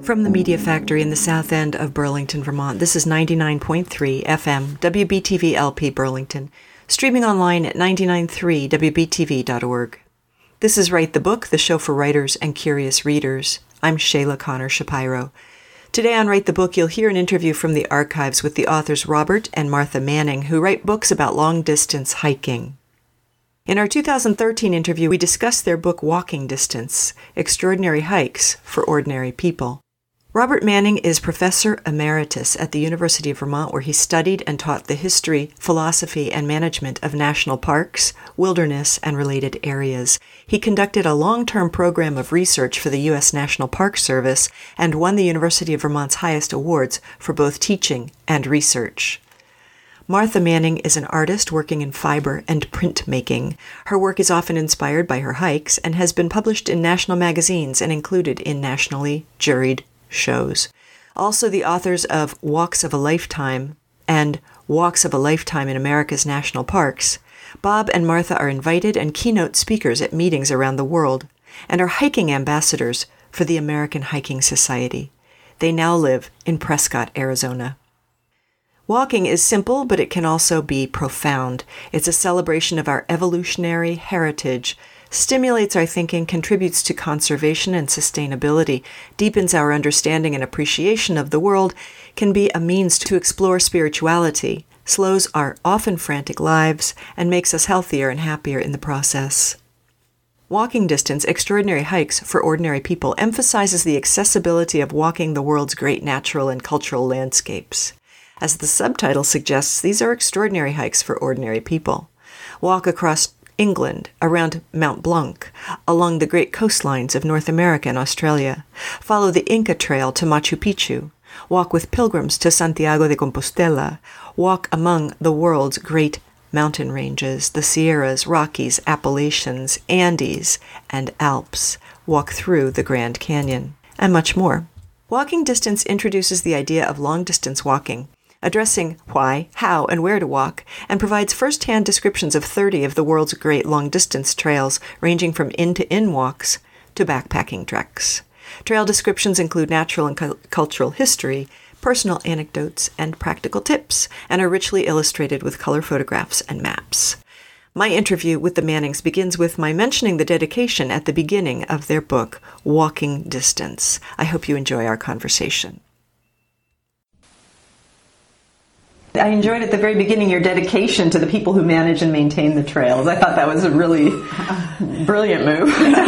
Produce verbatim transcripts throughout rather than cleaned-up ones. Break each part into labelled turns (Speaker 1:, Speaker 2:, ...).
Speaker 1: From the Media Factory in the south end of Burlington, Vermont, this is ninety-nine point three F M, W B T V L P Burlington, streaming online at nine nine three W B T V dot org. This is Write the Book, the show for writers and curious readers. I'm Shayla Connor Shapiro. Today on Write the Book, you'll hear an interview from the archives with the authors Robert and Martha Manning, who write books about long-distance hiking. In our two thousand thirteen interview, we discussed their book Walking Distance, Extraordinary Hikes for Ordinary People. Robert Manning is Professor Emeritus at the University of Vermont, where he studied and taught the history, philosophy, and management of national parks, wilderness, and related areas. He conducted a long-term program of research for the U S National Park Service and won the University of Vermont's highest awards for both teaching and research. Martha Manning is an artist working in fiber and printmaking. Her work is often inspired by her hikes and has been published in national magazines and included in nationally juried shows. Also the authors of Walks of a Lifetime and Walks of a Lifetime in America's National Parks, Bob and Martha are invited and keynote speakers at meetings around the world and are hiking ambassadors for the American Hiking Society. They now live in Prescott, Arizona. Walking is simple, but it can also be profound. It's a celebration of our evolutionary heritage, stimulates our thinking, contributes to conservation and sustainability, deepens our understanding and appreciation of the world, can be a means to explore spirituality, slows our often frantic lives, and makes us healthier and happier in the process. Walking Distance, Extraordinary Hikes for Ordinary People emphasizes the accessibility of walking the world's great natural and cultural landscapes. As the subtitle suggests, these are extraordinary hikes for ordinary people. Walk across England, around Mount Blanc, along the great coastlines of North America and Australia. Follow the Inca Trail to Machu Picchu. Walk with pilgrims to Santiago de Compostela. Walk among the world's great mountain ranges, the Sierras, Rockies, Appalachians, Andes, and Alps. Walk through the Grand Canyon, and much more. Walking Distance introduces the idea of long-distance walking, addressing why, how, and where to walk, and provides first-hand descriptions of thirty of the world's great long-distance trails, ranging from in-to-in walks to backpacking treks. Trail descriptions include natural and cu- cultural history, personal anecdotes, and practical tips, and are richly illustrated with color photographs and maps. My interview with the Mannings begins with my mentioning the dedication at the beginning of their book, Walking Distance. I hope you enjoy our conversation. I enjoyed at the very beginning your dedication to the people who manage and maintain the trails. I thought that was a really brilliant move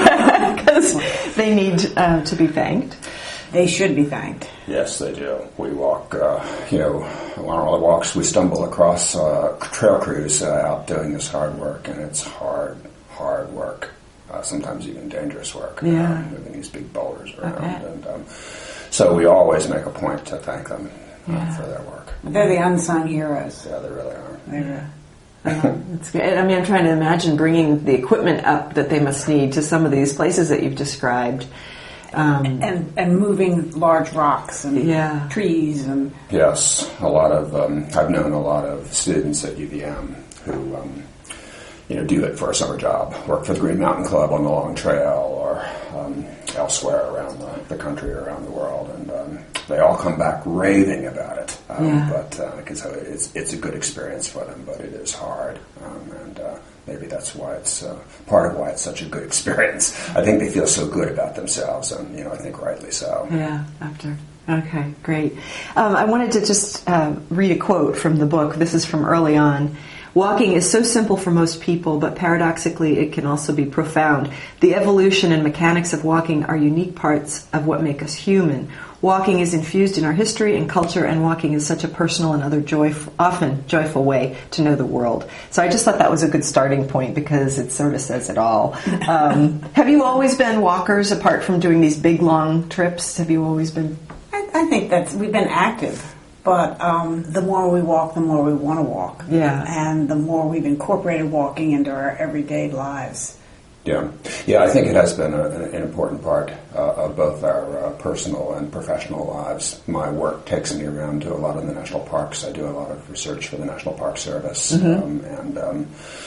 Speaker 1: because they need uh, to be thanked.
Speaker 2: They should be thanked.
Speaker 3: Yes, they do. We walk, uh, you know, on all the walks we stumble across uh, trail crews uh, out doing this hard work, and it's hard, hard work. Uh, sometimes even dangerous work.
Speaker 2: Yeah.
Speaker 3: Um, moving these big boulders around, okay. and um, so we always make a point to thank them uh, yeah. for their work.
Speaker 2: They're the unsung heroes.
Speaker 3: Yeah, they really are.
Speaker 2: Yeah.
Speaker 1: Uh, it's good. I mean, I'm trying to imagine bringing the equipment up that they must need to some of these places that you've described. Um,
Speaker 2: and and moving large rocks and
Speaker 1: yeah.
Speaker 2: trees. and
Speaker 3: Yes, a lot of, um, I've known a lot of students at U V M who, um, you know, do it for a summer job, work for the Green Mountain Club on the Long Trail or um, elsewhere around the, the country or around the world, and um, they all come back raving about it. Um,
Speaker 1: yeah.
Speaker 3: But because uh, it's it's a good experience for them, but it is hard, um, and uh, maybe that's why it's uh, part of why it's such a good experience. I think they feel so good about themselves, and you know, I think rightly so.
Speaker 1: Yeah. After. Okay. Great. Um, I wanted to just uh, read a quote from the book. This is from early on. Walking is so simple for most people, but paradoxically it can also be profound. The evolution and mechanics of walking are unique parts of what make us human. Walking is infused in our history and culture, and walking is such a personal and other joyful, often joyful way to know the world. So I just thought that was a good starting point because it sort of says it all. Um, have you always been walkers, apart from doing these big, long trips? Have you always been?
Speaker 2: I, I think that's we've been active. But um, the more we walk, the more we want to walk.
Speaker 1: Yeah.
Speaker 2: And the more we've incorporated walking into our everyday lives.
Speaker 3: Yeah. Yeah, I think it has been a, an important part uh, of both our uh, personal and professional lives. My work takes me around to a lot of the national parks. I do a lot of research for the National Park Service.
Speaker 1: Mm-hmm.
Speaker 3: Um, and um,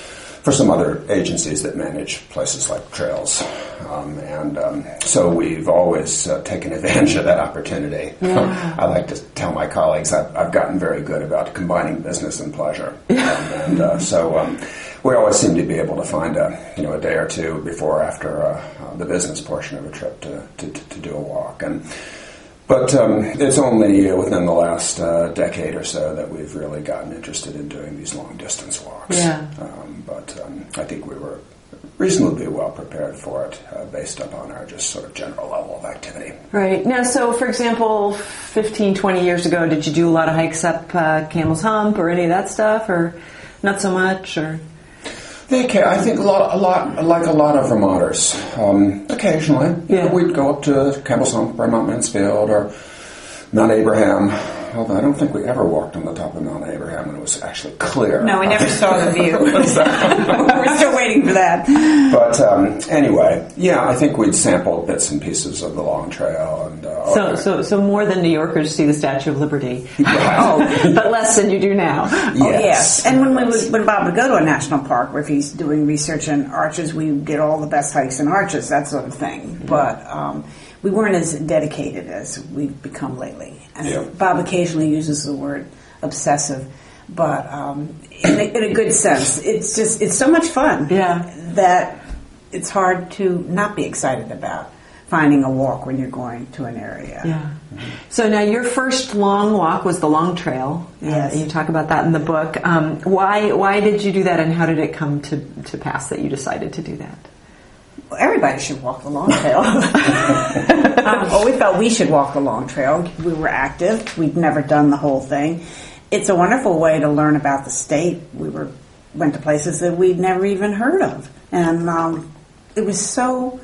Speaker 3: for some other agencies that manage places like trails. Um, and um, so we've always uh, taken advantage of that opportunity.
Speaker 1: Yeah.
Speaker 3: I like to tell my colleagues I've, I've gotten very good about combining business and pleasure. um, and uh, so um, we always seem to be able to find a, you know, a day or two before or after uh, uh, the business portion of a trip to, to, to do a walk. And But um, it's only within the last uh, decade or so that we've really gotten interested in doing these long-distance walks.
Speaker 1: Yeah.
Speaker 3: Um, but um, I think we were reasonably well prepared for it uh, based upon our just sort of general level of activity.
Speaker 1: Right. Now, so, for example, fifteen, twenty years ago, did you do a lot of hikes up uh, Camel's Hump or any of that stuff, or not so much, or...
Speaker 3: They can, I think a lot, a lot, like a lot of Vermonters. Um, occasionally,
Speaker 1: yeah.
Speaker 3: we'd go up to Campbell's Hump, Mount Mansfield, or Mount Abraham. Although I don't think we ever walked on the top of Mount Abraham when it was actually clear.
Speaker 2: No, we never saw the view. We're still waiting for that.
Speaker 3: But um, anyway, yeah, I think we'd sampled bits and pieces of the Long Trail. and uh,
Speaker 1: So, so, so more than New Yorkers see the Statue of Liberty.
Speaker 3: Right.
Speaker 1: Oh, but less than you do now.
Speaker 3: Yes.
Speaker 2: Oh, yes. And when we would, when Bob would go to a national park, where if he's doing research in arches, we would get all the best hikes in arches, that sort of thing. But um, we weren't as dedicated as we've become lately. And
Speaker 3: Yeah.
Speaker 2: Bob occasionally uses the word obsessive, but um, in, a, in a good sense. It's just, it's so much fun
Speaker 1: Yeah.
Speaker 2: that it's hard to not be excited about finding a walk when you're going to an area.
Speaker 1: Yeah. So now your first long walk was the Long Trail.
Speaker 2: Yes.
Speaker 1: Uh, you talk about that in the book. Um, why why did you do that, and how did it come to, to pass that you decided to do that?
Speaker 2: Well, everybody should walk the Long Trail. um, well, we felt we should walk the Long Trail. We were active. We'd never done the whole thing. It's a wonderful way to learn about the state. We were went to places that we'd never even heard of. And um, it was so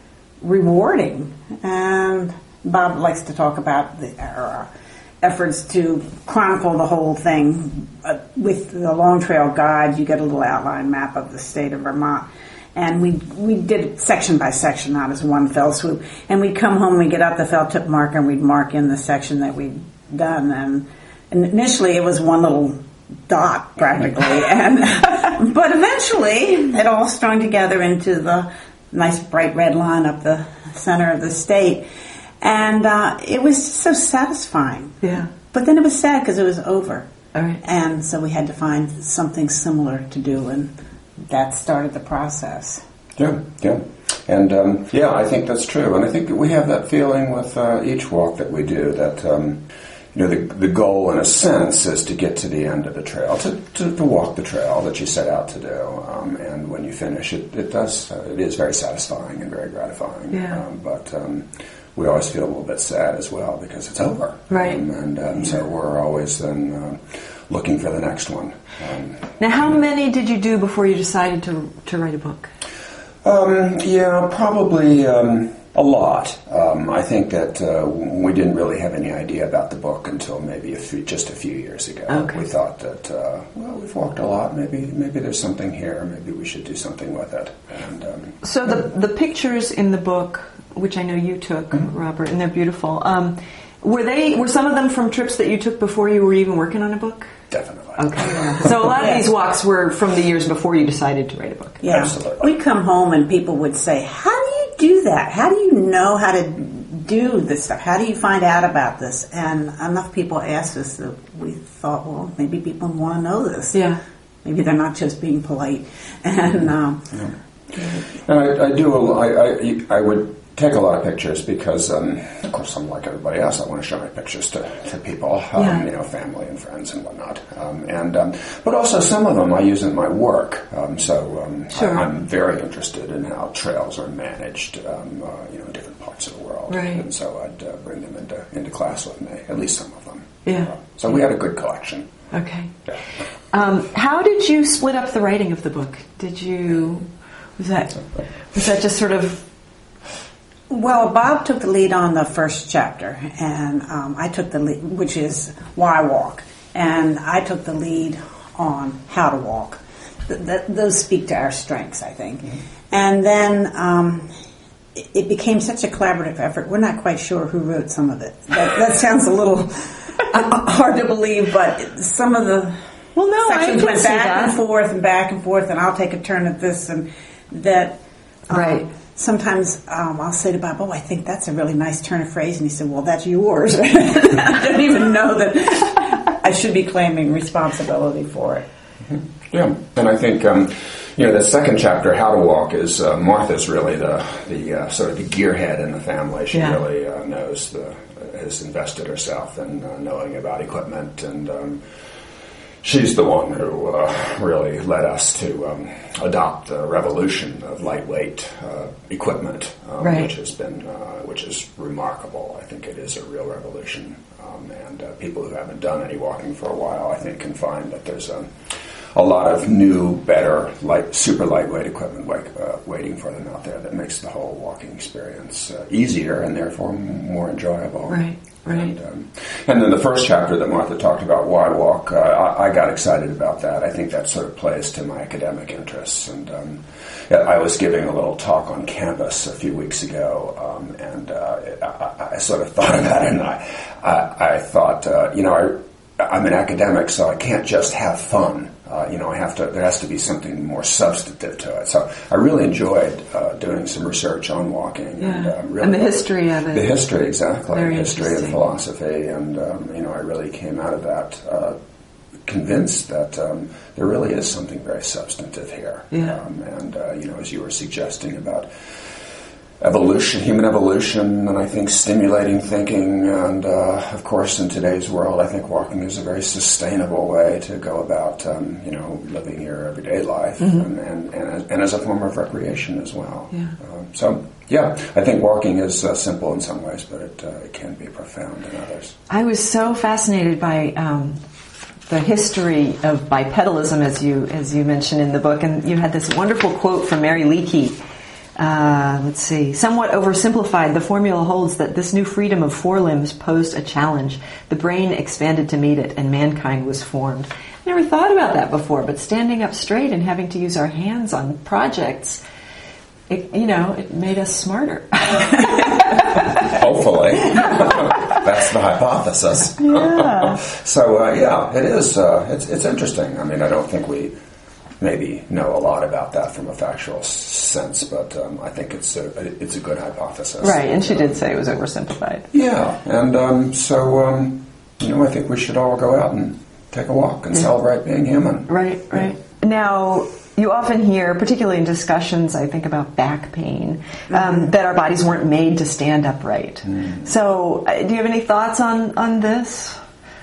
Speaker 2: rewarding. And Bob likes to talk about the, our efforts to chronicle the whole thing. Uh, with the Long Trail Guide, you get a little outline map of the state of Vermont. And we we did it section by section, not as one fell swoop. And we'd come home, we'd get out the felt tip marker, and we'd mark in the section that we'd done. And, and initially it was one little dot, practically. and But eventually it all strung together into the nice bright red line up the center of the state. And uh, it was just so satisfying.
Speaker 1: Yeah.
Speaker 2: But then it was sad because it was over.
Speaker 1: All right.
Speaker 2: And so we had to find something similar to do, and that started the process.
Speaker 3: Yeah, yeah. And, um, yeah, I think that's true. And I think that we have that feeling with uh, each walk that we do, that, um, you know, the, the goal, in a sense, is to get to the end of the trail, to, to, to walk the trail that you set out to do. Um, and when you finish, it, it does, uh, it is very satisfying and very gratifying.
Speaker 1: Yeah.
Speaker 3: Um, but um, we always feel a little bit sad as well because it's over.
Speaker 1: Right.
Speaker 3: Um, and um, so we're always then uh, looking for the next one. Um,
Speaker 1: Now, how many did you do before you decided to to write a book?
Speaker 3: Um, yeah, probably um, a lot. Um, I think that uh, we didn't really have any idea about the book until maybe a few, just a few years ago.
Speaker 1: Okay.
Speaker 3: We thought that, uh, well, we've walked a lot. Maybe maybe there's something here. Maybe we should do something with it. And um,
Speaker 1: So the the pictures in the book, which I know you took, mm-hmm. Robert, and they're beautiful. Um, were they were some of them from trips that you took before you were even working on a book?
Speaker 3: Definitely.
Speaker 1: Okay. So a lot of these walks were from the years before you decided to write a book.
Speaker 2: Yeah.
Speaker 3: Absolutely.
Speaker 2: We'd come home and people would say, how do you do that? How do you know how to do this stuff? How do you find out about this? And enough people asked us that we thought, well, maybe people want to know this.
Speaker 1: Yeah.
Speaker 2: Maybe they're not just being polite. And um,
Speaker 3: yeah. And I, I do. A, I, I, I would take a lot of pictures because, um, of course, I'm like everybody else. I want to show my pictures to, to people, um,
Speaker 1: Yeah.
Speaker 3: you know, family and friends and whatnot. Um, and um, but also some of them I use in my work. Um, so um,
Speaker 1: Sure.
Speaker 3: I, I'm very interested in how trails are managed, um, uh, you know, in different parts of the world.
Speaker 1: Right.
Speaker 3: And so I'd uh, bring them into into class with me, at least some of them.
Speaker 1: Yeah.
Speaker 3: Uh, so we had a good collection.
Speaker 1: Okay.
Speaker 3: Yeah.
Speaker 1: Um, how did you split up the writing of the book? Did you was that was that just sort of
Speaker 2: Well, Bob took the lead on the first chapter, and um, I took the lead, which is Why Walk, and I took the lead on How to Walk. Th- th- those speak to our strengths, I think. Mm-hmm. And then um, it, it became such a collaborative effort. We're not quite sure who wrote some of it. That, that sounds a little hard to believe, but some of the
Speaker 1: Well, no, I
Speaker 2: sections
Speaker 1: can
Speaker 2: went
Speaker 1: see
Speaker 2: back
Speaker 1: that.
Speaker 2: and forth and back and forth, and I'll take a turn at this and that. Um,
Speaker 1: Right.
Speaker 2: Sometimes um, I'll say to Bob, "Oh, I think that's a really nice turn of phrase," and he said, "Well, that's yours." I don't even know that I should be claiming responsibility for it.
Speaker 3: Yeah, and I think um, you know the second chapter, How to Walk, is uh, Martha's really the the uh, sort of the gearhead in the family. She
Speaker 1: Yeah.
Speaker 3: really uh, knows the has invested herself in uh, knowing about equipment, and um, she's the one who uh, really led us to um, adopt the revolution of lightweight uh, equipment, um,
Speaker 1: Right.
Speaker 3: which has been uh, which is remarkable. I think it is a real revolution, um, and uh, people who haven't done any walking for a while, I think, can find that there's a a lot of new, better, light, super lightweight equipment wait, uh, waiting for them out there that makes the whole walking experience uh, easier and therefore more enjoyable.
Speaker 1: Right, right.
Speaker 3: And, um, and then the first chapter that Martha talked about, Why Walk, uh, I, I got excited about that. I think that sort of plays to my academic interests. And um, I was giving a little talk on campus a few weeks ago, um, and uh, I, I sort of thought about it, and I, I, I thought, uh, you know, I, I'm an academic, so I can't just have fun. Uh, you know, I have to. There has to be something more substantive to it. So I really enjoyed uh, doing some research on walking,
Speaker 1: Yeah.
Speaker 3: and, uh, really
Speaker 1: And the history of it.
Speaker 3: The history, exactly.
Speaker 1: Very
Speaker 3: history and
Speaker 1: interesting.
Speaker 3: philosophy, and um, you know, I really came out of that uh, convinced that um, there really is something very substantive here.
Speaker 1: Yeah.
Speaker 3: Um, and uh, you know, as you were suggesting about evolution, human evolution, and I think stimulating thinking, and uh, of course in today's world I think walking is a very sustainable way to go about um, you know, living your everyday life,
Speaker 1: Mm-hmm.
Speaker 3: and, and, and, and as a form of recreation as well.
Speaker 1: Yeah.
Speaker 3: Um, so yeah, I think walking is uh, simple in some ways, but it, uh, it can be profound in others.
Speaker 1: I was so fascinated by um, the history of bipedalism, as you as you mentioned in the book, and you had this wonderful quote from Mary Leakey. Uh, let's see. Somewhat oversimplified, the formula holds that this new freedom of forelimbs posed a challenge. The brain expanded to meet it, and mankind was formed. I never thought about that before, but standing up straight and having to use our hands on projects, it, you know, it made us smarter.
Speaker 3: Hopefully. That's the hypothesis.
Speaker 1: Yeah.
Speaker 3: So, uh, yeah, it is. Uh, it's, it's interesting. I mean, I don't think we maybe know a lot about that from a factual s- sense, but um, I think it's a, it's a good hypothesis.
Speaker 1: Right, and she did say it was oversimplified.
Speaker 3: Yeah, and um, so, um, you know, I think we should all go out and take a walk and celebrate being human.
Speaker 1: Right, right. Now, you often hear, particularly in discussions, I think about back pain, um,
Speaker 2: Mm-hmm.
Speaker 1: that our bodies weren't made to stand upright.
Speaker 3: Mm.
Speaker 1: So, uh, do you have any thoughts on, on this?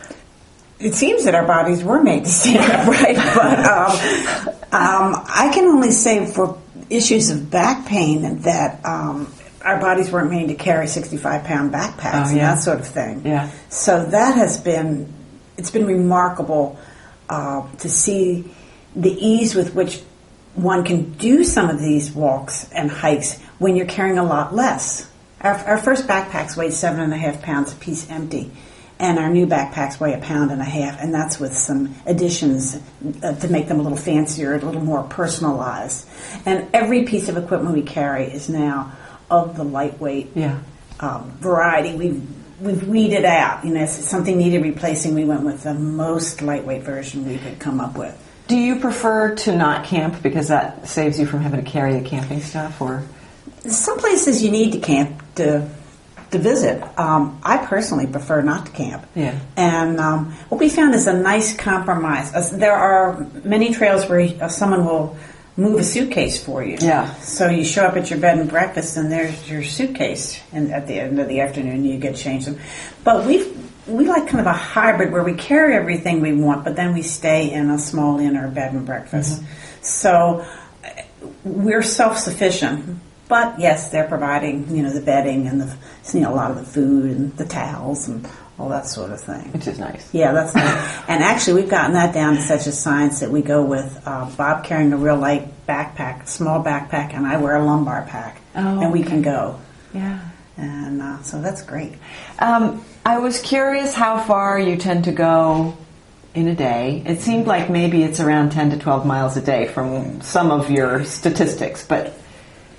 Speaker 2: It seems that our bodies were made to stand upright, but um, um, I can only say for issues of back pain that um, our bodies weren't made to carry sixty-five pound backpacks
Speaker 1: Oh,
Speaker 2: and
Speaker 1: yeah.
Speaker 2: that sort of thing.
Speaker 1: Yeah.
Speaker 2: So that has been, it's been remarkable uh, to see the ease with which one can do some of these walks and hikes when you're carrying a lot less. Our, our first backpacks weighed seven and a half pounds a piece empty. And our new backpacks weigh a pound and a half, and that's with some additions uh, to make them a little fancier, a little more personalized. And every piece of equipment we carry is now of the lightweight
Speaker 1: Yeah.
Speaker 2: um, variety. We've we've weeded out. You know, if something needed replacing, we went with the most lightweight version we could come up with.
Speaker 1: Do you prefer to not camp because that saves you from having to carry the camping stuff, or?
Speaker 2: Some places you need to camp to to visit. Um, I personally prefer not to camp.
Speaker 1: Yeah.
Speaker 2: And um, what we found is a nice compromise. As there are many trails where uh, someone will move a suitcase for you.
Speaker 1: Yeah.
Speaker 2: So you show up at your bed and breakfast, and there's your suitcase, and at the end of the afternoon you get changed them. But we we like kind of a hybrid where we carry everything we want, but then we stay in a small inn or bed and breakfast. Mm-hmm. So uh, we're self-sufficient. But yes, they're providing, you know, the bedding and the, you know, a lot of the food and the towels and all that sort of thing.
Speaker 1: Which is nice.
Speaker 2: Yeah, that's nice. And actually, we've gotten that down to such a science that we go with uh, Bob carrying a real light backpack, small backpack, and I wear a lumbar pack,
Speaker 1: Oh,
Speaker 2: and we
Speaker 1: okay.
Speaker 2: can go.
Speaker 1: Yeah.
Speaker 2: And uh, so that's great.
Speaker 1: Um, I was curious how far you tend to go in a day. It seemed like maybe it's around ten to twelve miles a day from some of your statistics, but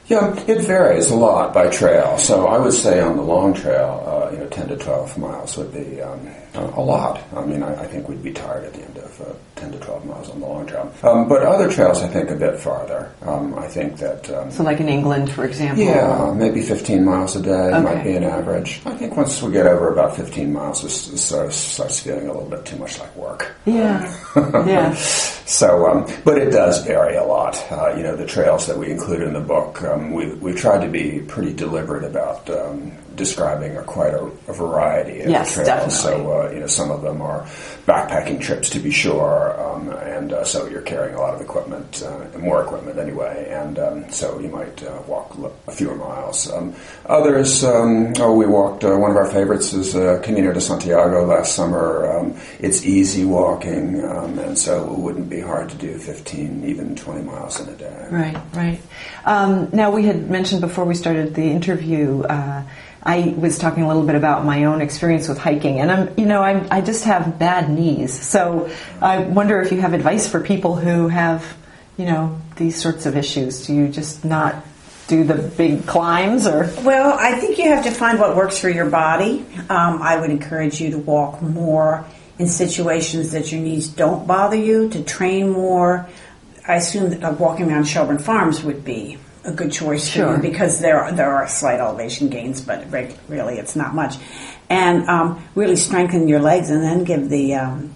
Speaker 3: Yeah, it varies a lot by trail. So I would say on the long trail, uh, you know, ten to twelve miles would be um, a lot. I mean, I, I think we'd be tired at the end of uh, ten to twelve miles on the long trail. Um, but other trails, I think, a bit farther. Um, I think that... Um,
Speaker 1: so like in England, for example?
Speaker 3: Yeah, maybe fifteen miles a day
Speaker 1: okay.
Speaker 3: might be an average. I think once we get over about fifteen miles, it sort of starts feeling a little bit too much like work.
Speaker 1: Yeah, yeah.
Speaker 3: So, um, but it does vary a lot. Uh, you know, the trails that we include in the book, um, we we tried to be pretty deliberate about um, describing a, quite a, a variety of
Speaker 1: yes,
Speaker 3: trails.
Speaker 1: Definitely.
Speaker 3: So, uh, you know, some of them are backpacking trips, to be sure, um, and uh, so you're carrying a lot of equipment, uh, more equipment anyway, and um, so you might uh, walk a few miles. Um, others, um, oh, we walked. Uh, one of our favorites is uh, Camino de Santiago last summer. Um, it's easy walking, um, and so it wouldn't be hard to do fifteen, even twenty miles in a day.
Speaker 1: Right, right. Um, now, we had mentioned before we started the interview, uh, I was talking a little bit about my own experience with hiking, and I'm, you know, I'm, I just have bad knees. So I wonder if you have advice for people who have, you know, these sorts of issues. Do you just not do the big climbs, or?
Speaker 2: Well, I think you have to find what works for your body. Um, I would encourage you to walk more in situations that your knees don't bother you, to train more. I assume that uh, walking around Shelburne Farms would be a good choice for
Speaker 1: sure.
Speaker 2: you, because there are, there are slight elevation gains, but re- really it's not much. And um, really strengthen your legs, and then give the um,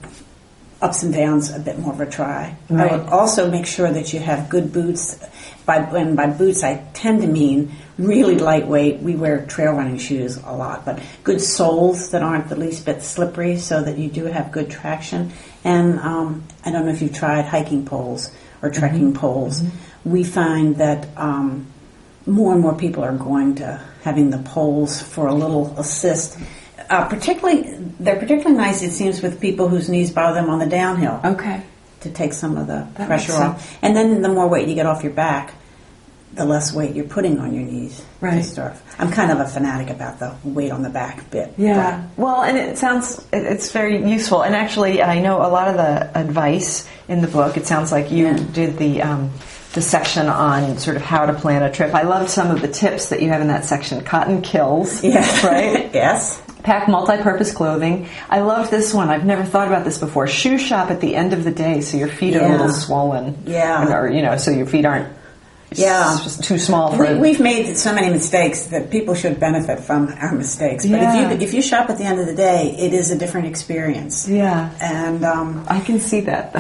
Speaker 2: ups and downs a bit more of a try.
Speaker 1: Right.
Speaker 2: I would also make sure that you have good boots. By, and by boots, I tend to mean really lightweight. We wear trail running shoes a lot, but good soles that aren't the least bit slippery, so that you do have good traction. And um, I don't know if you've tried hiking poles or trekking mm-hmm. poles. Mm-hmm. We find that um, more and more people are going to having the poles for a little assist. Uh, particularly, they're particularly nice, it seems, with people whose knees bother them on the downhill.
Speaker 1: Okay.
Speaker 2: To take some of the
Speaker 1: That
Speaker 2: pressure off. And then the more weight you get off your back, the less weight you're putting on your knees.
Speaker 1: Right.
Speaker 2: To start. I'm kind of a fanatic about the weight on the back bit.
Speaker 1: Yeah. Well, and it sounds, it, it's very useful. And actually, I know a lot of the advice in the book, it sounds like you yeah. did the um, the section on sort of how to plan a trip. I love some of the tips that you have in that section. Cotton kills.
Speaker 2: Yes.
Speaker 1: Right?
Speaker 2: Yes.
Speaker 1: Pack multi-purpose clothing. I love this one. I've never thought about this before. Shoe shop at the end of the day, so your feet
Speaker 2: yeah.
Speaker 1: are a little swollen.
Speaker 2: Yeah.
Speaker 1: Or, you know, so your feet aren't
Speaker 2: yeah.
Speaker 1: just too small for
Speaker 2: we, We've made so many mistakes that people should benefit from our mistakes. But
Speaker 1: yeah.
Speaker 2: if you if you shop at the end of the day, it is a different experience.
Speaker 1: Yeah.
Speaker 2: And um,
Speaker 1: I can see that.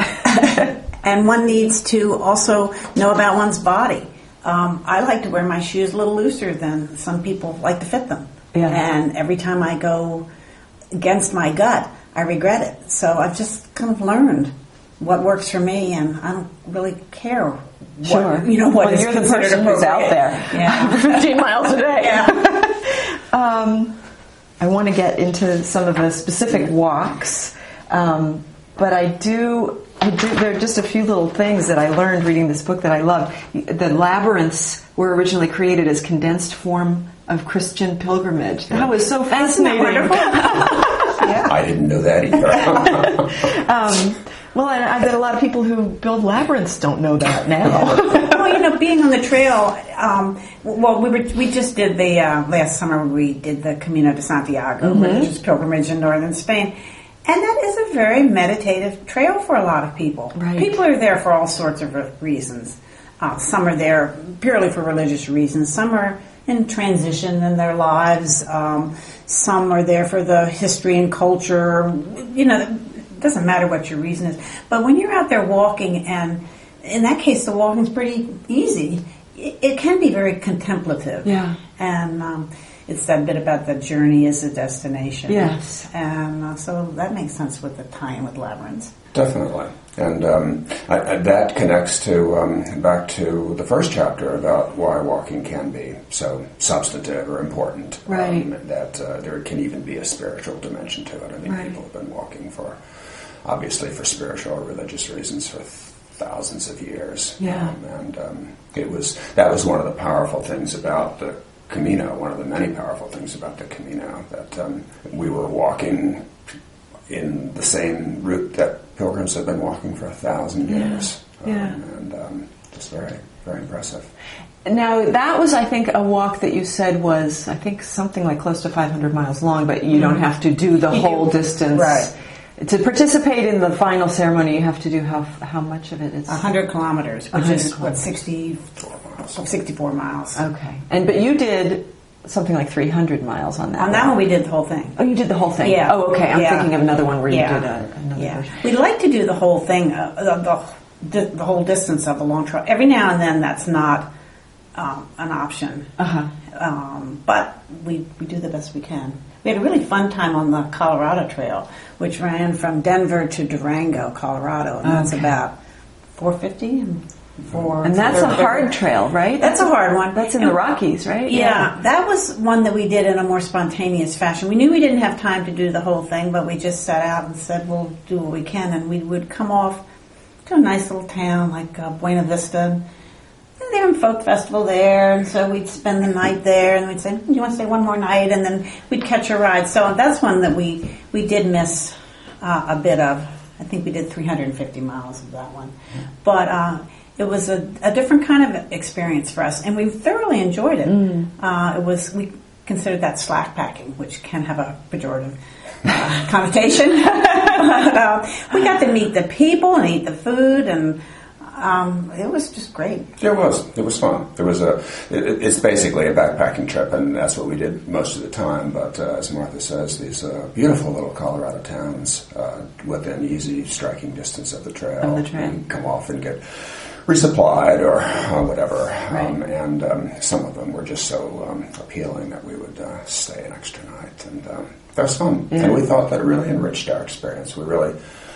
Speaker 2: And one needs to also know about one's body. Um, I like to wear my shoes a little looser than some people like to fit them.
Speaker 1: Yeah.
Speaker 2: And every time I go against my gut, I regret it. So I've just kind of learned what works for me, and I don't really care what,
Speaker 1: sure.
Speaker 2: you know, what
Speaker 1: well,
Speaker 2: is
Speaker 1: you're the person who's out there
Speaker 2: yeah.
Speaker 1: fifteen miles a day.
Speaker 2: Yeah.
Speaker 1: um, I want to get into some of the specific walks, um, but I do... I do, there are just a few little things that I learned reading this book that I love. The labyrinths were originally created as condensed form of Christian pilgrimage. That was so fascinating.
Speaker 2: Yeah.
Speaker 3: I didn't know that either.
Speaker 1: um, well, and I bet a lot of people who build labyrinths don't know that now.
Speaker 2: Well, you know, being on the trail. Um, well, we were we just did the uh, last summer. We did the Camino de Santiago,
Speaker 1: mm-hmm.
Speaker 2: religious pilgrimage in northern Spain. And that is a very meditative trail for a lot of people.
Speaker 1: Right.
Speaker 2: People are there for all sorts of re- reasons. Uh, some are there purely for religious reasons. Some are in transition in their lives. Um, some are there for the history and culture. You know, it doesn't matter what your reason is. But when you're out there walking, and in that case the walking's pretty easy, it, it can be very contemplative.
Speaker 1: Yeah.
Speaker 2: And... Um, It's that bit about the journey is a destination.
Speaker 1: Yes.
Speaker 2: And uh, so that makes sense with the tie-in with labyrinths.
Speaker 3: Definitely. And um, I, I, that connects to um, back to the first chapter about why walking can be so substantive or important.
Speaker 1: Right.
Speaker 3: Um, that uh, there can even be a spiritual dimension to it. I mean,
Speaker 1: right.
Speaker 3: people have been walking for, obviously for spiritual or religious reasons for thousands of years.
Speaker 1: Yeah.
Speaker 3: Um, and um, it was that was one of the powerful things about the Camino, one of the many powerful things about the Camino, that um, we were walking in the same route that pilgrims have been walking for a thousand years.
Speaker 1: Yeah.
Speaker 3: Um, and um, just very, very impressive.
Speaker 1: Now, that was, I think, a walk that you said was, I think, something like close to five hundred miles long, but you don't have to do the whole distance.
Speaker 2: Right.
Speaker 1: To participate in the final ceremony, you have to do how how much of it? It's
Speaker 2: one hundred kilometers, which
Speaker 1: one hundred
Speaker 2: is, what,
Speaker 1: kilometers.
Speaker 2: sixty-four miles. sixty-four miles.
Speaker 1: Okay. And But you did something like three hundred miles on that
Speaker 2: On that
Speaker 1: walk.
Speaker 2: one, we did the whole thing.
Speaker 1: Oh, you did the whole thing?
Speaker 2: Yeah.
Speaker 1: Oh, okay. I'm
Speaker 2: Yeah.
Speaker 1: thinking of another one where you
Speaker 2: Yeah.
Speaker 1: did a, another
Speaker 2: Yeah.
Speaker 1: version.
Speaker 2: We'd like to do the whole thing, uh, the, the, the whole distance of the long trail. Every now and then, that's not um, an option.
Speaker 1: Uh-huh.
Speaker 2: Um, but we, we do the best we can. We had a really fun time on the Colorado Trail, which ran from Denver to Durango, Colorado, and that's
Speaker 1: Okay.
Speaker 2: about four fifty and four.
Speaker 1: And that's a hard trail, right?
Speaker 2: That's a hard one.
Speaker 1: That's in the Rockies, right?
Speaker 2: Yeah, that was one that we did in a more spontaneous fashion. We knew we didn't have time to do the whole thing, but we just set out and said we'll do what we can, and we would come off to a nice little town like uh, Buena Vista. And they were in folk festival there, and so we'd spend the night there, and we'd say, "Do you want to stay one more night?" And then we'd catch a ride. So that's one that we we did miss uh, a bit of. I think we did three hundred fifty miles of that one, but. Uh, It was a, a different kind of experience for us, and we thoroughly enjoyed it. Mm. Uh, it was we considered that slack packing, which can have a pejorative uh, connotation. But, uh, we got to meet the people and eat the food, and um, it was just great.
Speaker 3: It was. It was fun. It was a. It, it's basically a backpacking trip, and that's what we did most of the time. But uh, as Martha says, these uh, beautiful little Colorado towns uh, within easy striking distance of the trail.
Speaker 1: Of the trail.
Speaker 3: And come off and get resupplied or uh, whatever,
Speaker 1: Right.
Speaker 3: um, and um, some of them were just so um, appealing that we would uh, stay an extra night, and um, that was fun.
Speaker 1: Yeah.
Speaker 3: And we thought that it really enriched our experience. We really,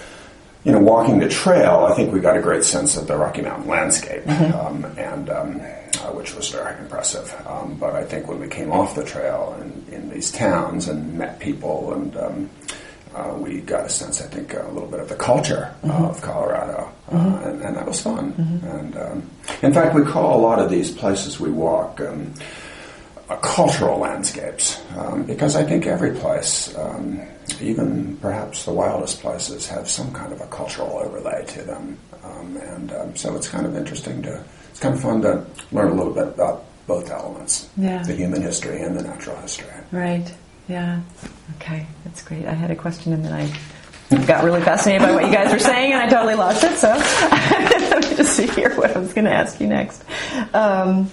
Speaker 3: you know, walking the trail, I think we got a great sense of the Rocky Mountain landscape, mm-hmm. um, and um, uh, which was very impressive. Um, but I think when we came off the trail and in these towns and met people and um, Uh, we got a sense, I think, a little bit of the culture mm-hmm. of Colorado, uh, mm-hmm. and, and that was fun. Mm-hmm. And um, in fact, we call a lot of these places we walk um, uh, cultural landscapes, um, because I think every place, um, even perhaps the wildest places, have some kind of a cultural overlay to them. Um, and um, so it's kind of interesting to, it's kind of fun to learn a little bit about both elements,
Speaker 1: yeah.
Speaker 3: the human history and the natural history.
Speaker 1: Right. Yeah. Okay. That's great. I had a question and then I got really fascinated by what you guys were saying and I totally lost it. So let me just see here what I was going to ask you next. Um,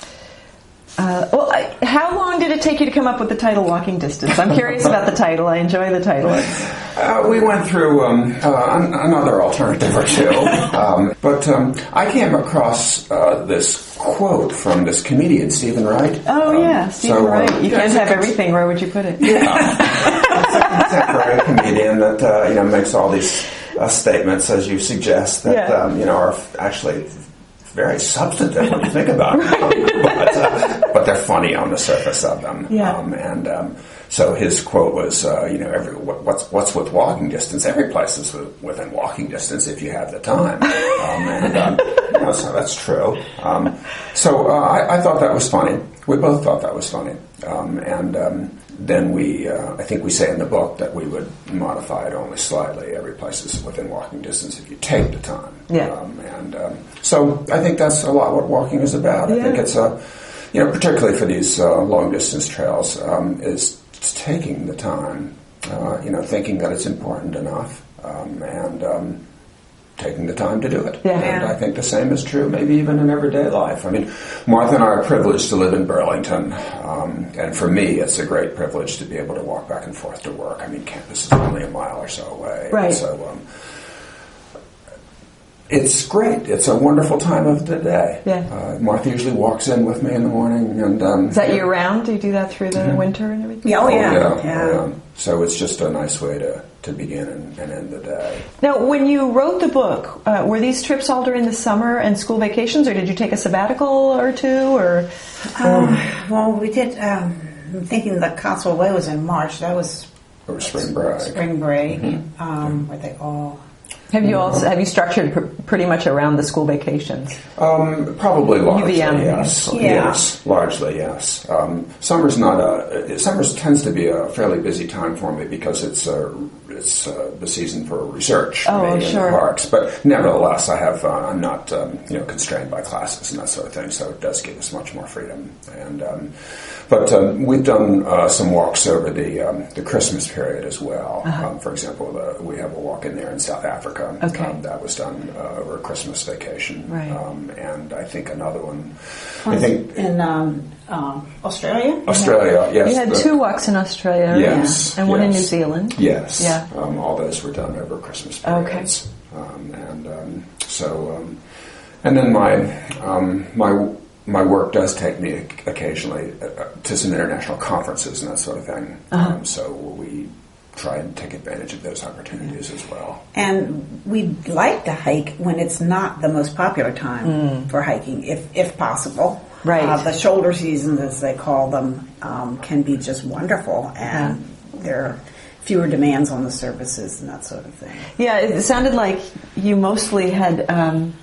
Speaker 1: uh, well, I, how long did it take you to come up with the title Walking Distance? I'm curious about the title. I enjoy the title.
Speaker 3: Uh, we went through um, uh, another alternative or two. Um, but um, I came across uh, this quote from this comedian, Stephen Wright.
Speaker 1: Oh,
Speaker 3: um,
Speaker 1: yeah, Stephen
Speaker 3: so,
Speaker 1: Wright.
Speaker 3: Um,
Speaker 1: you
Speaker 3: yeah,
Speaker 1: can't have
Speaker 3: a,
Speaker 1: everything. Where would you put it?
Speaker 3: Yeah. It's a contemporary comedian that uh, you know makes all these uh, statements, as you suggest, that
Speaker 1: yeah.
Speaker 3: um, you know are actually very substantive when you think about it. but, uh, but they're funny on the surface of them.
Speaker 1: Yeah.
Speaker 3: Um, and um, so his quote was, uh, you know, every, what, what's what's with walking distance? Every place is within walking distance if you have the time. Um, and um, you know, so that's true. Um, so uh, I, I thought that was funny. We both thought that was funny. Um, and um, then we, uh, I think we say in the book that we would modify it only slightly. Every place is within walking distance if you take the time.
Speaker 1: Yeah.
Speaker 3: Um, and um, so I think that's a lot what walking is about.
Speaker 1: Yeah.
Speaker 3: I think it's a, you know, particularly for these uh, long distance trails, um, is taking the time, uh, you know, thinking that it's important enough, um, and um, taking the time to do it.
Speaker 1: Yeah.
Speaker 3: And I think the same is true maybe even in everyday life. I mean, Martha and I are privileged to live in Burlington, um, and for me it's a great privilege to be able to walk back and forth to work. I mean, campus is only a mile or so away.
Speaker 1: Right.
Speaker 3: So um, it's great. It's a wonderful time of the day.
Speaker 1: Yeah.
Speaker 3: Uh, Martha usually walks in with me in the morning. and um,
Speaker 1: Is that year round? Do you do that through the mm-hmm. winter and everything?
Speaker 2: Yeah, oh, yeah.
Speaker 3: Oh, yeah.
Speaker 2: yeah.
Speaker 3: Oh, yeah. So it's just a nice way to, to begin and, and end the day.
Speaker 1: Now, when you wrote the book, uh, were these trips all during the summer and school vacations, or did you take a sabbatical or two? Or
Speaker 2: um, well, we did. Um, I'm thinking the Cotswold Way was in March. That was
Speaker 3: Or spring break.
Speaker 2: Spring break.
Speaker 3: Mm-hmm.
Speaker 2: Um, were they all?
Speaker 1: have you all have you structured pr- pretty much around the school vacations?
Speaker 3: Um, probably largely,
Speaker 1: U V M.
Speaker 3: yes.
Speaker 2: Yeah.
Speaker 3: Yes, largely, yes. Um, summer's not a. Summer's tends to be a fairly busy time for me because it's a it's uh, the season for research
Speaker 1: Oh,
Speaker 3: maybe
Speaker 1: sure.
Speaker 3: in the parks. But nevertheless, I have uh, I'm not um, you know constrained by classes and that sort of thing, so it does give us much more freedom. And um, but um, we've done uh, some walks over the um, the Christmas period as well.
Speaker 1: Uh-huh.
Speaker 3: Um, for example, the, we have a walk in there in South Africa.
Speaker 1: Okay.
Speaker 3: Um, that was done uh, over a Christmas vacation.
Speaker 1: Right.
Speaker 3: Um, and I think another one. I think
Speaker 2: in um, um, Australia.
Speaker 3: Australia. Yes.
Speaker 1: You had
Speaker 3: the-
Speaker 1: two walks in Australia,
Speaker 3: Yes,
Speaker 1: and one in
Speaker 3: yes.
Speaker 1: New Zealand.
Speaker 3: Yes.
Speaker 1: Yeah.
Speaker 3: Um, all those were done over Christmas
Speaker 1: Okay.
Speaker 3: periods. Um, and um, so, um, and then my um, my my work does take me occasionally uh, to some international conferences and that sort of thing.
Speaker 1: Uh-huh.
Speaker 3: Um, so we try and take advantage of those opportunities as well.
Speaker 2: And we like to hike when it's not the most popular time for hiking, if if possible.
Speaker 1: Right.
Speaker 2: Uh, the shoulder seasons, as they call them, um, can be just wonderful, and there are fewer demands on the services and that sort of thing.
Speaker 1: Yeah, it sounded like you mostly had um,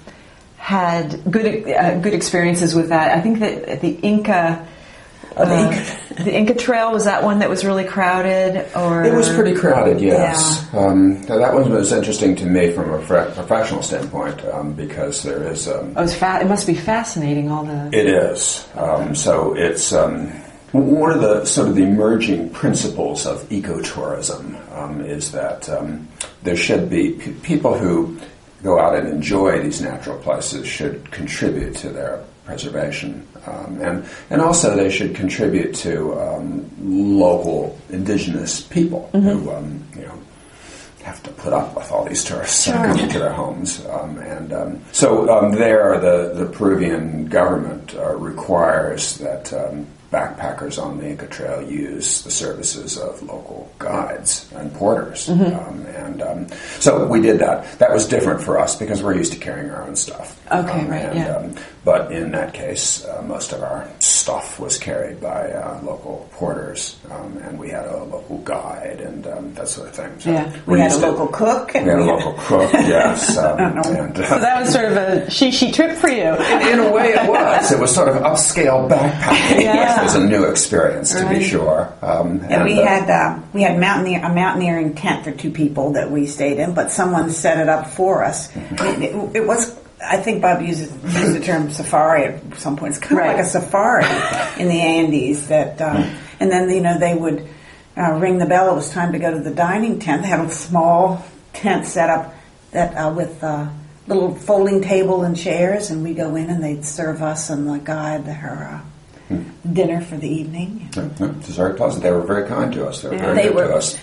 Speaker 1: had good uh, good experiences with that. I think that the Inca.
Speaker 2: Oh, the
Speaker 1: uh,
Speaker 2: Inca.
Speaker 1: the Inca Trail, was that one that was really crowded? Or
Speaker 3: It was pretty crowded, yes. Um, now that one was interesting to me from a fre- professional standpoint um, because there is. Um,
Speaker 1: It was fa- it must be fascinating. All the
Speaker 3: It is. Um, so it's um, one of the sort of the emerging principles of ecotourism um, is that um, there should be p- people who go out and enjoy these natural places should contribute to their preservation, um, and and also they should contribute to um, local indigenous people who um, you know. have to put up with all these tourists
Speaker 1: Sure.
Speaker 3: coming to their homes. Um, and um, so um, there, the, the Peruvian government uh, requires that um, backpackers on the Inca Trail use the services of local guides and porters.
Speaker 1: Mm-hmm.
Speaker 3: Um, and um, so we did that. That was different for us because we're used to carrying our own stuff.
Speaker 1: Okay,
Speaker 3: Um,
Speaker 1: right,
Speaker 3: and,
Speaker 1: yeah.
Speaker 3: um, but in that case, uh, most of our stuff was carried by uh, local porters, um, and we had a local guide and um, that sort of thing. So
Speaker 1: Yeah.
Speaker 3: we're
Speaker 2: We had a
Speaker 3: used to-
Speaker 2: local cook. And
Speaker 3: we had a
Speaker 2: we
Speaker 3: local cook, yes. Um, and, uh,
Speaker 1: so that was sort of a she-she trip for you.
Speaker 3: in a way it was. It was sort of upscale backpacking.
Speaker 1: Yeah.
Speaker 3: It was a new experience, to
Speaker 1: Right.
Speaker 3: be sure. Um,
Speaker 2: And we
Speaker 3: uh,
Speaker 2: had uh, we had mountaineer, a mountaineering tent for two people that we stayed in, but someone set it up for us.
Speaker 3: Mm-hmm.
Speaker 2: It, it, it was, I think Bob used, used the term safari at some point. It's kind
Speaker 1: Right.
Speaker 2: of like a safari in the Andes. That uh, and then you know they would uh, ring the bell. It was time to go to the dining tent. They had a small tent set up that uh, with a little folding table and chairs, and we go in and they'd serve us and the guide her. Uh, dinner for the evening.
Speaker 3: No, no, it was very pleasant. They were very kind to us. They were
Speaker 1: Yeah.
Speaker 3: very
Speaker 2: They
Speaker 3: good
Speaker 2: were.
Speaker 3: to us.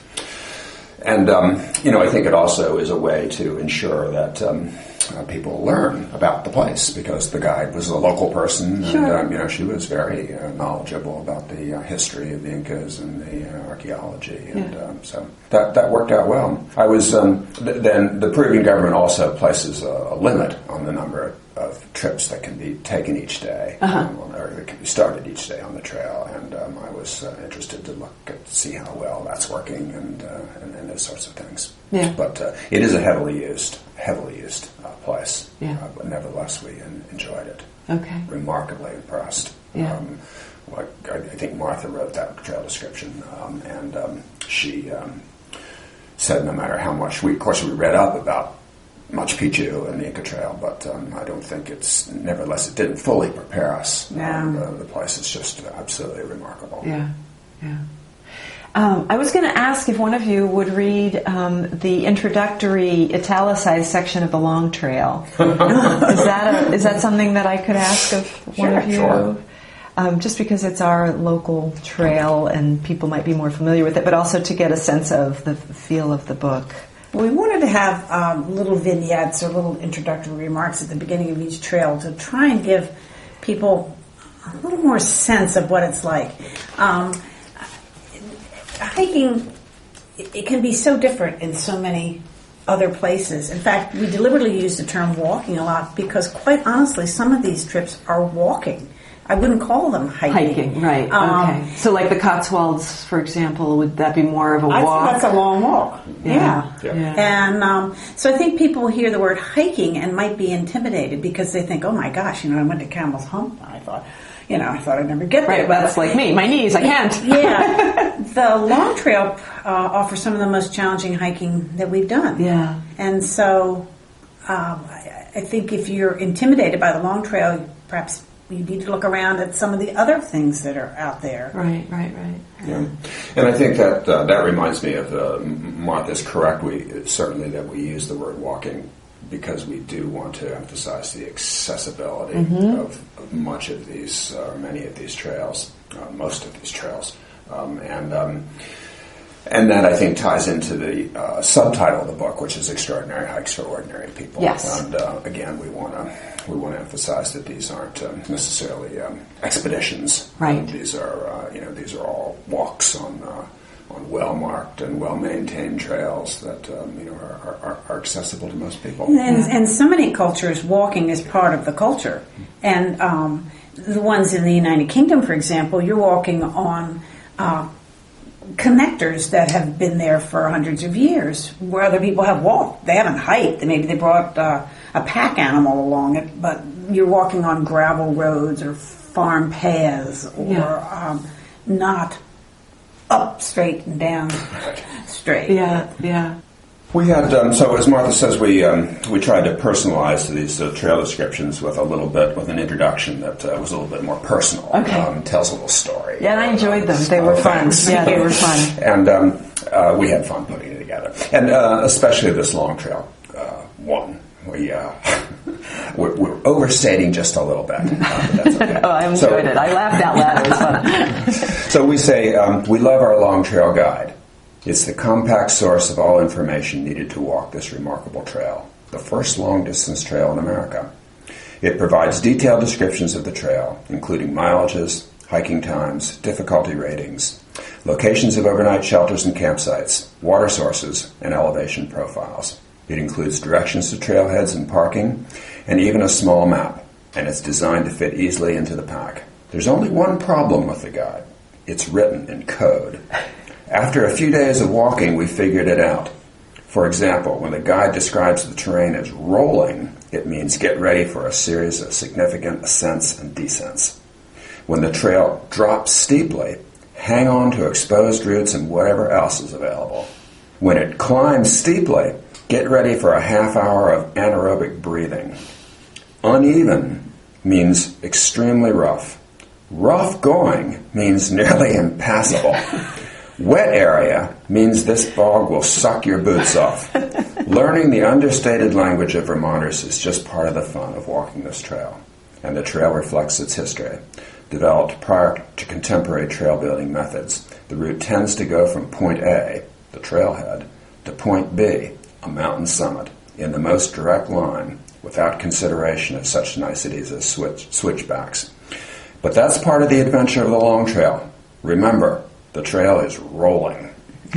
Speaker 3: And, um, you know, I think it also is a way to ensure that um, uh, people learn about the place because the guide was a local person.
Speaker 1: Sure.
Speaker 3: And, um, you know, she was very uh, knowledgeable about the uh, history of the Incas and the uh, archaeology. And
Speaker 1: Yeah.
Speaker 3: um, so that, that worked out well. I was, um, th- then the Peruvian government also places a, a limit on the number of of trips that can be taken each day,
Speaker 1: Uh-huh.
Speaker 3: um, or that can be started each day on the trail. And um, I was uh, interested to look at see how well that's working and uh, and, and those sorts of things.
Speaker 1: Yeah.
Speaker 3: But uh, it is a heavily used, heavily used uh, place.
Speaker 1: Yeah.
Speaker 3: Uh, but nevertheless, we en- enjoyed it.
Speaker 1: Okay.
Speaker 3: Remarkably impressed.
Speaker 1: Yeah.
Speaker 3: Um, like, I, I think Martha wrote that trail description, um, and um, she um, said no matter how much we, of course, we read up about Machu Picchu and the Inca Trail, but um, I don't think it's, nevertheless, it didn't fully prepare us.
Speaker 2: Yeah.
Speaker 3: Um, the, the place is just absolutely remarkable.
Speaker 1: Yeah, yeah. Um, I was going to ask if one of you would read um, the introductory italicized section of the Long Trail. is that a, is that something that I could ask of one
Speaker 3: Sure,
Speaker 1: of you?
Speaker 3: sure.
Speaker 1: Um, just because it's our local trail and people might be more familiar with it, but also to get a sense of the feel of the book.
Speaker 2: We wanted to have um, little vignettes or little introductory remarks at the beginning of each trail to try and give people a little more sense of what it's like. Um, hiking, it, it can be so different in so many other places. In fact, we deliberately use the term walking a lot because, quite honestly, some of these trips are walking. I wouldn't call them hiking.
Speaker 1: Hiking, right,
Speaker 2: Um,
Speaker 1: okay. So like the Cotswolds, for example, would that be more of a
Speaker 2: I
Speaker 1: walk?
Speaker 2: think that's a long walk. Yeah.
Speaker 3: Yeah.
Speaker 1: Yeah.
Speaker 2: And um, so I think people hear the word hiking and might be intimidated because they think, oh my gosh, you know, I went to Camel's Hump. And I thought, you know, I thought I'd never get there.
Speaker 1: Right, well, that's like me. My knees, I can't.
Speaker 2: Yeah. the Long Trail uh, offers some of the most challenging hiking that we've done.
Speaker 1: Yeah.
Speaker 2: And so um, I, I think if you're intimidated by the Long Trail, perhaps you need to look around at some of the other things that are out there.
Speaker 1: Right, right, right.
Speaker 3: Yeah, and I think that uh, that reminds me of uh, Martha's correct. We certainly that we use the word walking because we do want to emphasize the accessibility mm-hmm. of, of much of these, or uh, many of these trails, uh, most of these trails, um, and um, and that I think ties into the uh, subtitle of the book, which is "Extraordinary Hikes for Ordinary People."
Speaker 1: Yes, and
Speaker 3: uh, again, we want to. We want to emphasize that these aren't um, necessarily um, expeditions.
Speaker 1: Right.
Speaker 3: Um, these are, uh, you know, these are all walks on uh, on well-marked and well-maintained trails that um, you know are, are, are accessible to most people.
Speaker 2: And, and so many cultures, walking is part of the culture. And um, the ones in the United Kingdom, for example, you're walking on uh, connectors that have been there for hundreds of years, where other people have walked. They haven't hiked. Maybe they brought uh, a pack animal along it, but you're walking on gravel roads or farm paths, or yeah. um, not up straight and down straight.
Speaker 1: Yeah, yeah.
Speaker 3: We had um, so as Martha says, we um, we tried to personalize these uh, trail descriptions with a little bit with an introduction that uh, was a little bit more personal.
Speaker 1: Okay,
Speaker 3: um, tells a little story.
Speaker 1: Yeah, and I enjoyed them. They were fun. Yeah, they were fun.
Speaker 3: And um, uh, we had fun putting it together, and uh, especially this Long Trail uh, one. We uh, we're, we're overstating just a little bit. Uh, but that's okay.
Speaker 1: Oh, I enjoyed so, it. I laughed out loud. It was fun.
Speaker 3: So we say um, we love our Long Trail guide. It's the compact source of all information needed to walk this remarkable trail, the first long-distance trail in America. It provides detailed descriptions of the trail, including mileages, hiking times, difficulty ratings, locations of overnight shelters and campsites, water sources, and elevation profiles. It includes directions to trailheads and parking, and even a small map, and it's designed to fit easily into the pack. There's only one problem with the guide. It's written in code. After a few days of walking, we figured it out. For example, when the guide describes the terrain as rolling, it means get ready for a series of significant ascents and descents. When the trail drops steeply, hang on to exposed roots and whatever else is available. When it climbs steeply, get ready for a half hour of anaerobic breathing. Uneven means extremely rough. Rough going means nearly impassable. Wet area means this bog will suck your boots off. Learning the understated language of Vermonters is just part of the fun of walking this trail, and the trail reflects its history. Developed prior to contemporary trail building methods, the route tends to go from point A, the trailhead, to point B, a mountain summit, in the most direct line, without consideration of such niceties as switch, switchbacks. But that's part of the adventure of the Long Trail. Remember, the trail is rolling.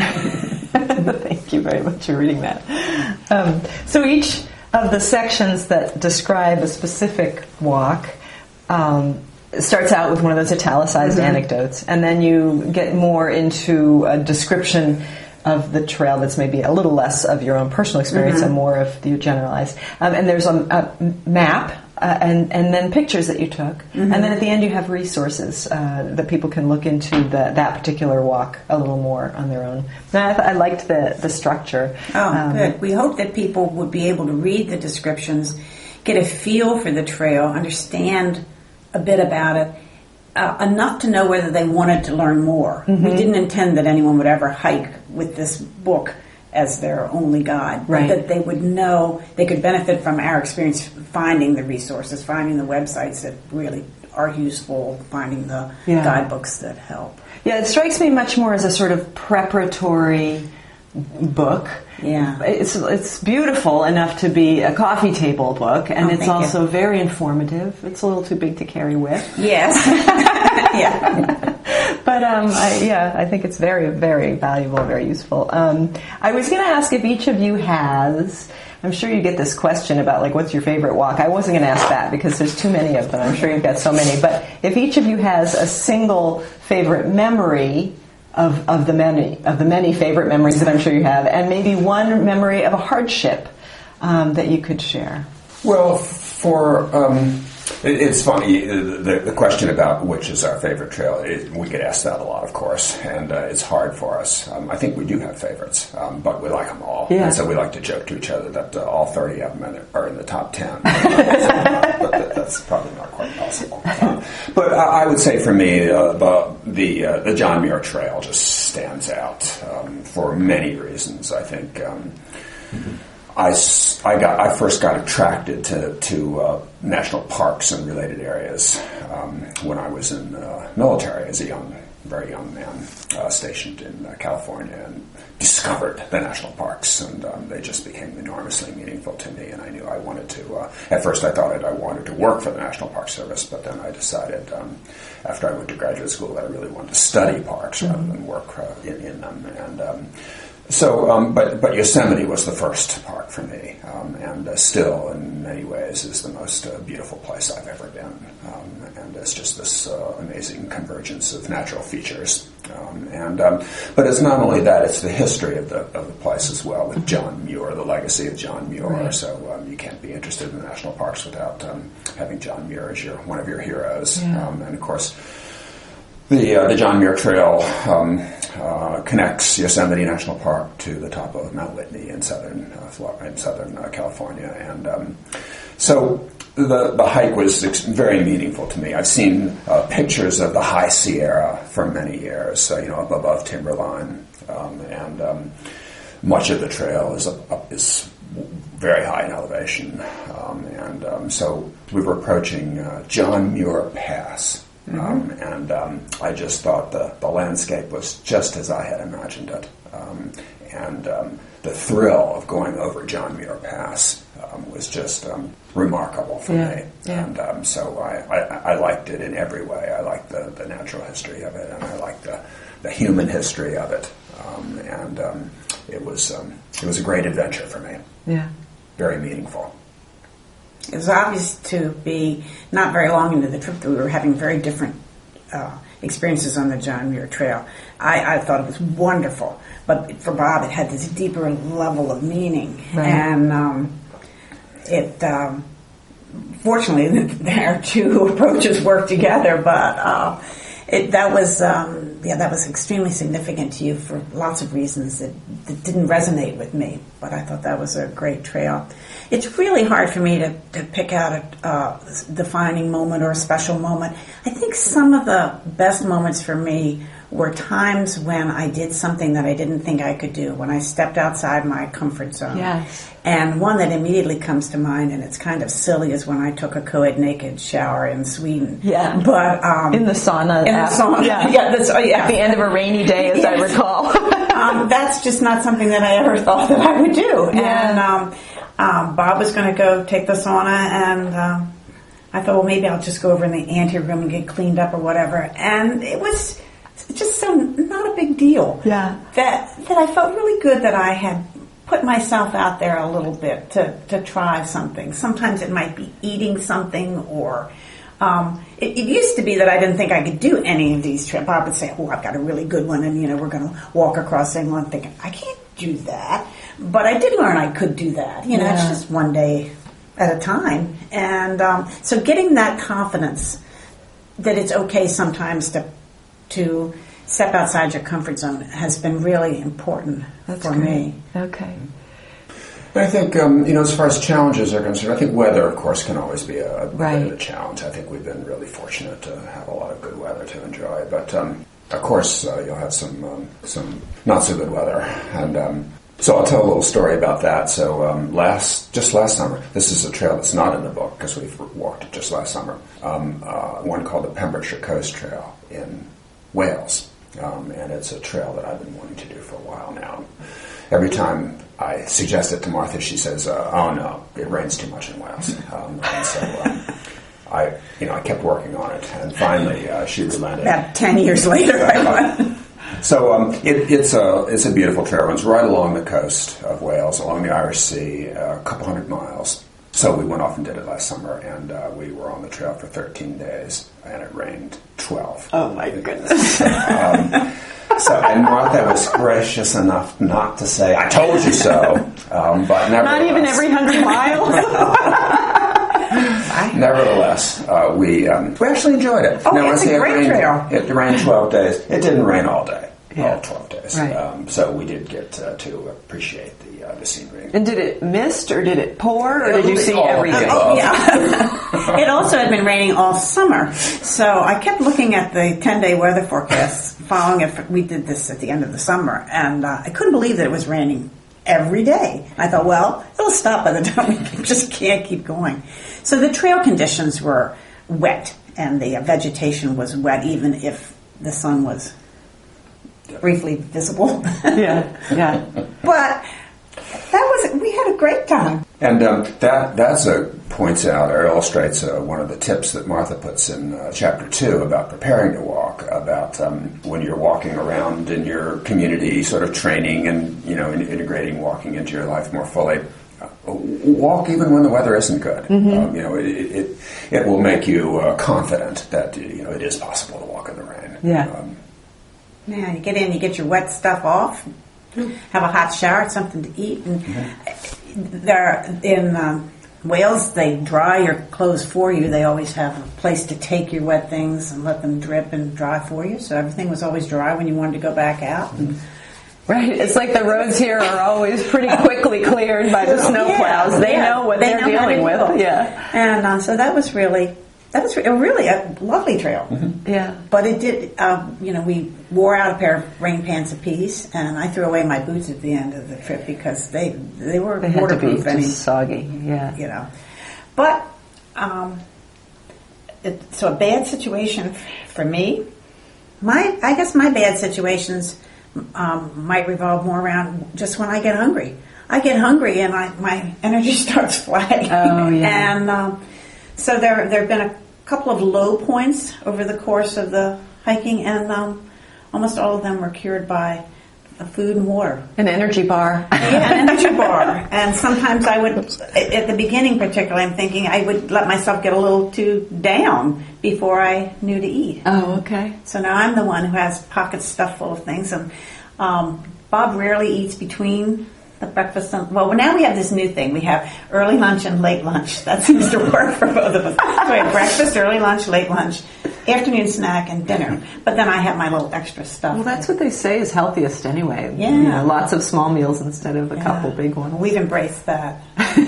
Speaker 1: Thank you very much for reading that. Um, so each of the sections that describe a specific walk um, starts out with one of those italicized mm-hmm. anecdotes, and then you get more into a description of the trail that's maybe a little less of your own personal experience mm-hmm. and more of the generalized. Um, and there's a, a map uh, and, and then pictures that you took. Mm-hmm. And then at the end you have resources uh, that people can look into the, that particular walk a little more on their own. And I, th- I liked the, the structure.
Speaker 2: Oh, um, good. We hope that people would be able to read the descriptions, get a feel for the trail, understand a bit about it, Uh, enough to know whether they wanted to learn more. Mm-hmm. We didn't intend that anyone would ever hike with this book as their only guide,
Speaker 1: right.
Speaker 2: but that they would know they could benefit from our experience finding the resources, finding the websites that really are useful, finding the
Speaker 1: yeah.
Speaker 2: guidebooks that help.
Speaker 1: Yeah, it strikes me much more as a sort of preparatory book.
Speaker 2: Yeah,
Speaker 1: it's it's beautiful enough to be a coffee table book, and
Speaker 2: oh,
Speaker 1: it's also you. very informative. It's a little too big to carry with.
Speaker 2: Yes, yeah,
Speaker 1: but um, I, yeah, I think it's very, very valuable, very useful. Um, I was going to ask if each of you has. I'm sure you get this question about like, what's your favorite walk? I wasn't going to ask that because there's too many of them. I'm sure you've got so many. But if each of you has a single favorite memory. Of, of the many of the many favorite memories that I'm sure you have, and maybe one memory of a hardship um, that you could share.
Speaker 3: Well, for um, It, it's funny, the, the question about which is our favorite trail, it, we get asked that a lot, of course, and uh, it's hard for us. Um, I think we do have favorites, um, but we like them all.
Speaker 1: Yeah.
Speaker 3: And so we like to joke to each other that uh, all thirty of them are in the top ten. But that, that's probably not quite possible. Um, but I, I would say for me, uh, the the, uh, the John Muir Trail just stands out um, for many reasons, I think. Um, I, I, got, I first got attracted to, to uh, national parks and related areas um, when I was in the uh, military as a young, very young man, uh, stationed in uh, California, and discovered the national parks, and um, they just became enormously meaningful to me, and I knew I wanted to, uh, at first I thought I wanted to work for the National Park Service, but then I decided um, after I went to graduate school that I really wanted to study parks mm-hmm. rather than work uh, in, in them, and um, So, um, but but Yosemite was the first park for me, um, and uh, still, in many ways, is the most uh, beautiful place I've ever been. Um, and it's just this uh, amazing convergence of natural features. Um, and um, but it's not only that; it's the history of the of the place as well, with John Muir, the legacy of John Muir. Right. So um, you can't be interested in the national parks without um, having John Muir as your one of your heroes.
Speaker 1: Yeah.
Speaker 3: Um, and of course. The uh, the John Muir Trail um, uh, connects Yosemite National Park to the top of Mount Whitney in southern uh, Florida, in southern uh, California, and um, so the the hike was ex- very meaningful to me. I've seen uh, pictures of the High Sierra for many years, uh, you know, up above timberline, um, and um, much of the trail is up, up is very high in elevation, um, and um, so we were approaching uh, John Muir Pass. Mm-hmm. Um, and um, I just thought the, the landscape was just as I had imagined it. Um, and um, the thrill of going over John Muir Pass um, was just um, remarkable for
Speaker 1: yeah.
Speaker 3: me.
Speaker 1: Yeah.
Speaker 3: And um, so I, I, I liked it in every way. I liked the, the natural history of it, and I liked the, the human history of it. Um, and um, it was um, it was a great adventure for me.
Speaker 1: Yeah.
Speaker 3: Very meaningful.
Speaker 2: It was obvious to be not very long into the trip that we were having very different uh, experiences on the John Muir Trail. I, I thought it was wonderful, but for Bob it had this deeper level of meaning.
Speaker 1: Right.
Speaker 2: And um, it, um, fortunately, their two approaches worked together, but uh, it, that was, um, yeah, that was extremely significant to you for lots of reasons that, that didn't resonate with me, but I thought that was a great trail. It's really hard for me to, to pick out a uh, defining moment or a special moment. I think some of the best moments for me were times when I did something that I didn't think I could do, when I stepped outside my comfort zone.
Speaker 1: Yes.
Speaker 2: And one that immediately comes to mind, and it's kind of silly, is when I took a co-ed naked shower in Sweden.
Speaker 1: Yeah.
Speaker 2: But um,
Speaker 1: in the sauna.
Speaker 2: In
Speaker 1: at,
Speaker 2: the sauna.
Speaker 1: Yeah.
Speaker 2: yeah, that's, oh, yeah.
Speaker 1: At the end of a rainy day, as
Speaker 2: yes.
Speaker 1: I recall.
Speaker 2: um, that's just not something that I ever thought that I would do.
Speaker 1: Yeah.
Speaker 2: And um, um, Bob was going to go take the sauna, and um, I thought, well, maybe I'll just go over in the ante room and get cleaned up or whatever. And it was just so not a big deal.
Speaker 1: Yeah.
Speaker 2: That that I felt really good that I had put myself out there a little bit to, to try something. Sometimes it might be eating something, or um, it, it used to be that I didn't think I could do any of these trips. Bob would say, oh, I've got a really good one, and you know, we're going to walk across England, thinking, I can't do that. But I did learn I could do that. You know,
Speaker 1: yeah.
Speaker 2: It's just one day at a time. And um, so getting that confidence that it's okay sometimes to to step outside your comfort zone has been really important
Speaker 1: That's
Speaker 2: for
Speaker 1: great.
Speaker 2: me.
Speaker 1: Okay.
Speaker 3: I think, um, you know, as far as challenges are concerned, I think weather, of course, can always be a, a
Speaker 1: right.
Speaker 3: bit of a challenge. I think we've been really fortunate to have a lot of good weather to enjoy. But, um, of course, uh, you'll have some um, some not-so-good weather. And um, so I'll tell a little story about that. So um, last, just last summer, this is a trail that's not in the book because we've walked it just last summer, um, uh, one called the Pembrokeshire Coast Trail in Wales. Um, and it's a trail that I've been wanting to do for a while now. Every time I suggest it to Martha, she says, uh, "Oh no, it rains too much in Wales." Um, and so um, I, you know, I kept working on it, and finally uh, she relented.
Speaker 2: About ten years later, I went.
Speaker 3: So um, it, it's a it's a beautiful trail. It runs right along the coast of Wales, along the Irish Sea, uh, a couple hundred miles. So we went off and did it last summer, and uh, we were on the trail for thirteen days, and it rained twelve.
Speaker 2: Oh my goodness!
Speaker 3: um, so, and Martha was gracious enough not to say, "I told you so," um, but never.
Speaker 1: Not even every hundred miles.
Speaker 2: I,
Speaker 3: Nevertheless, uh, we um, we actually enjoyed it.
Speaker 2: Oh,
Speaker 3: now,
Speaker 2: it's
Speaker 3: see,
Speaker 2: a great
Speaker 3: it rained,
Speaker 2: trail.
Speaker 3: It rained twelve days. It didn't rain all day,
Speaker 1: Yeah.
Speaker 3: all twelve days.
Speaker 1: Right.
Speaker 3: Um, so we did get uh, to appreciate the uh, the scenery.
Speaker 1: And did it mist or did it pour or did you see
Speaker 3: All of the
Speaker 1: everything?
Speaker 3: above.
Speaker 2: Oh, yeah. It also had been raining all summer. So I kept looking at the ten-day weather forecast following it. For, we did this at the end of the summer, and uh, I couldn't believe that it was raining every day. I thought, well, it'll stop by the time we just can't keep going. So the trail conditions were wet, and the vegetation was wet, even if the sun was briefly visible.
Speaker 1: Yeah, yeah.
Speaker 2: But that was, we had a great time.
Speaker 3: And um, that that's a points out or illustrates uh, one of the tips that Martha puts in uh, chapter two about preparing to walk. About um, when you're walking around in your community, sort of training and you know in, integrating walking into your life more fully. Uh, walk even when the weather isn't good. Mm-hmm. Um, you know it it, it will make you uh, confident that you know it is possible to walk in the rain.
Speaker 1: Yeah.
Speaker 3: Um,
Speaker 2: Yeah, you get in, you get your wet stuff off, have a hot shower, something to eat, and
Speaker 3: Mm-hmm.
Speaker 2: there in um, Wales they dry your clothes for you. They always have a place to take your wet things and let them drip and dry for you. So everything was always dry when you wanted to go back out. And
Speaker 1: Right, it's like the roads here are always pretty quickly cleared by the snow
Speaker 2: Yeah,
Speaker 1: plows. They
Speaker 2: yeah.
Speaker 1: know what
Speaker 2: They
Speaker 1: they're
Speaker 2: know how to
Speaker 1: dealing with.
Speaker 2: deal.
Speaker 1: Yeah,
Speaker 2: and uh, so that was really that was re- really a lovely trail.
Speaker 3: Mm-hmm.
Speaker 1: yeah.
Speaker 2: But it did, uh, you know, we wore out a pair of rain pants apiece, and I threw away my boots at the end of the trip because they they were
Speaker 1: They had to be
Speaker 2: waterproof. any,
Speaker 1: just soggy. Yeah.
Speaker 2: you know. But um, it, so a bad situation for me. My I guess my bad situations um, might revolve more around just when I get hungry. I get hungry and I, my energy starts flagging.
Speaker 1: Oh, yeah.
Speaker 2: And um, so there there have been a couple of low points over the course of the hiking, and um, almost all of them were cured by uh, food and water.
Speaker 1: An energy bar.
Speaker 2: Yeah, an energy bar. And sometimes I would, at the beginning particularly, I'm thinking I would let myself get a little too down before I knew to eat.
Speaker 1: Oh, okay.
Speaker 2: So now I'm the one who has pockets stuffed full of things. And um, Bob rarely eats between the breakfast and, well, now we have this new thing. We have early lunch and late lunch. That seems to work for both of us. So we have breakfast, early lunch, late lunch, afternoon snack, and dinner. But then I have my little extra stuff.
Speaker 1: Well, that's what they say is healthiest anyway.
Speaker 2: Yeah.
Speaker 1: You know, lots of small meals instead of a
Speaker 2: Yeah.
Speaker 1: couple big ones.
Speaker 2: We've embraced that.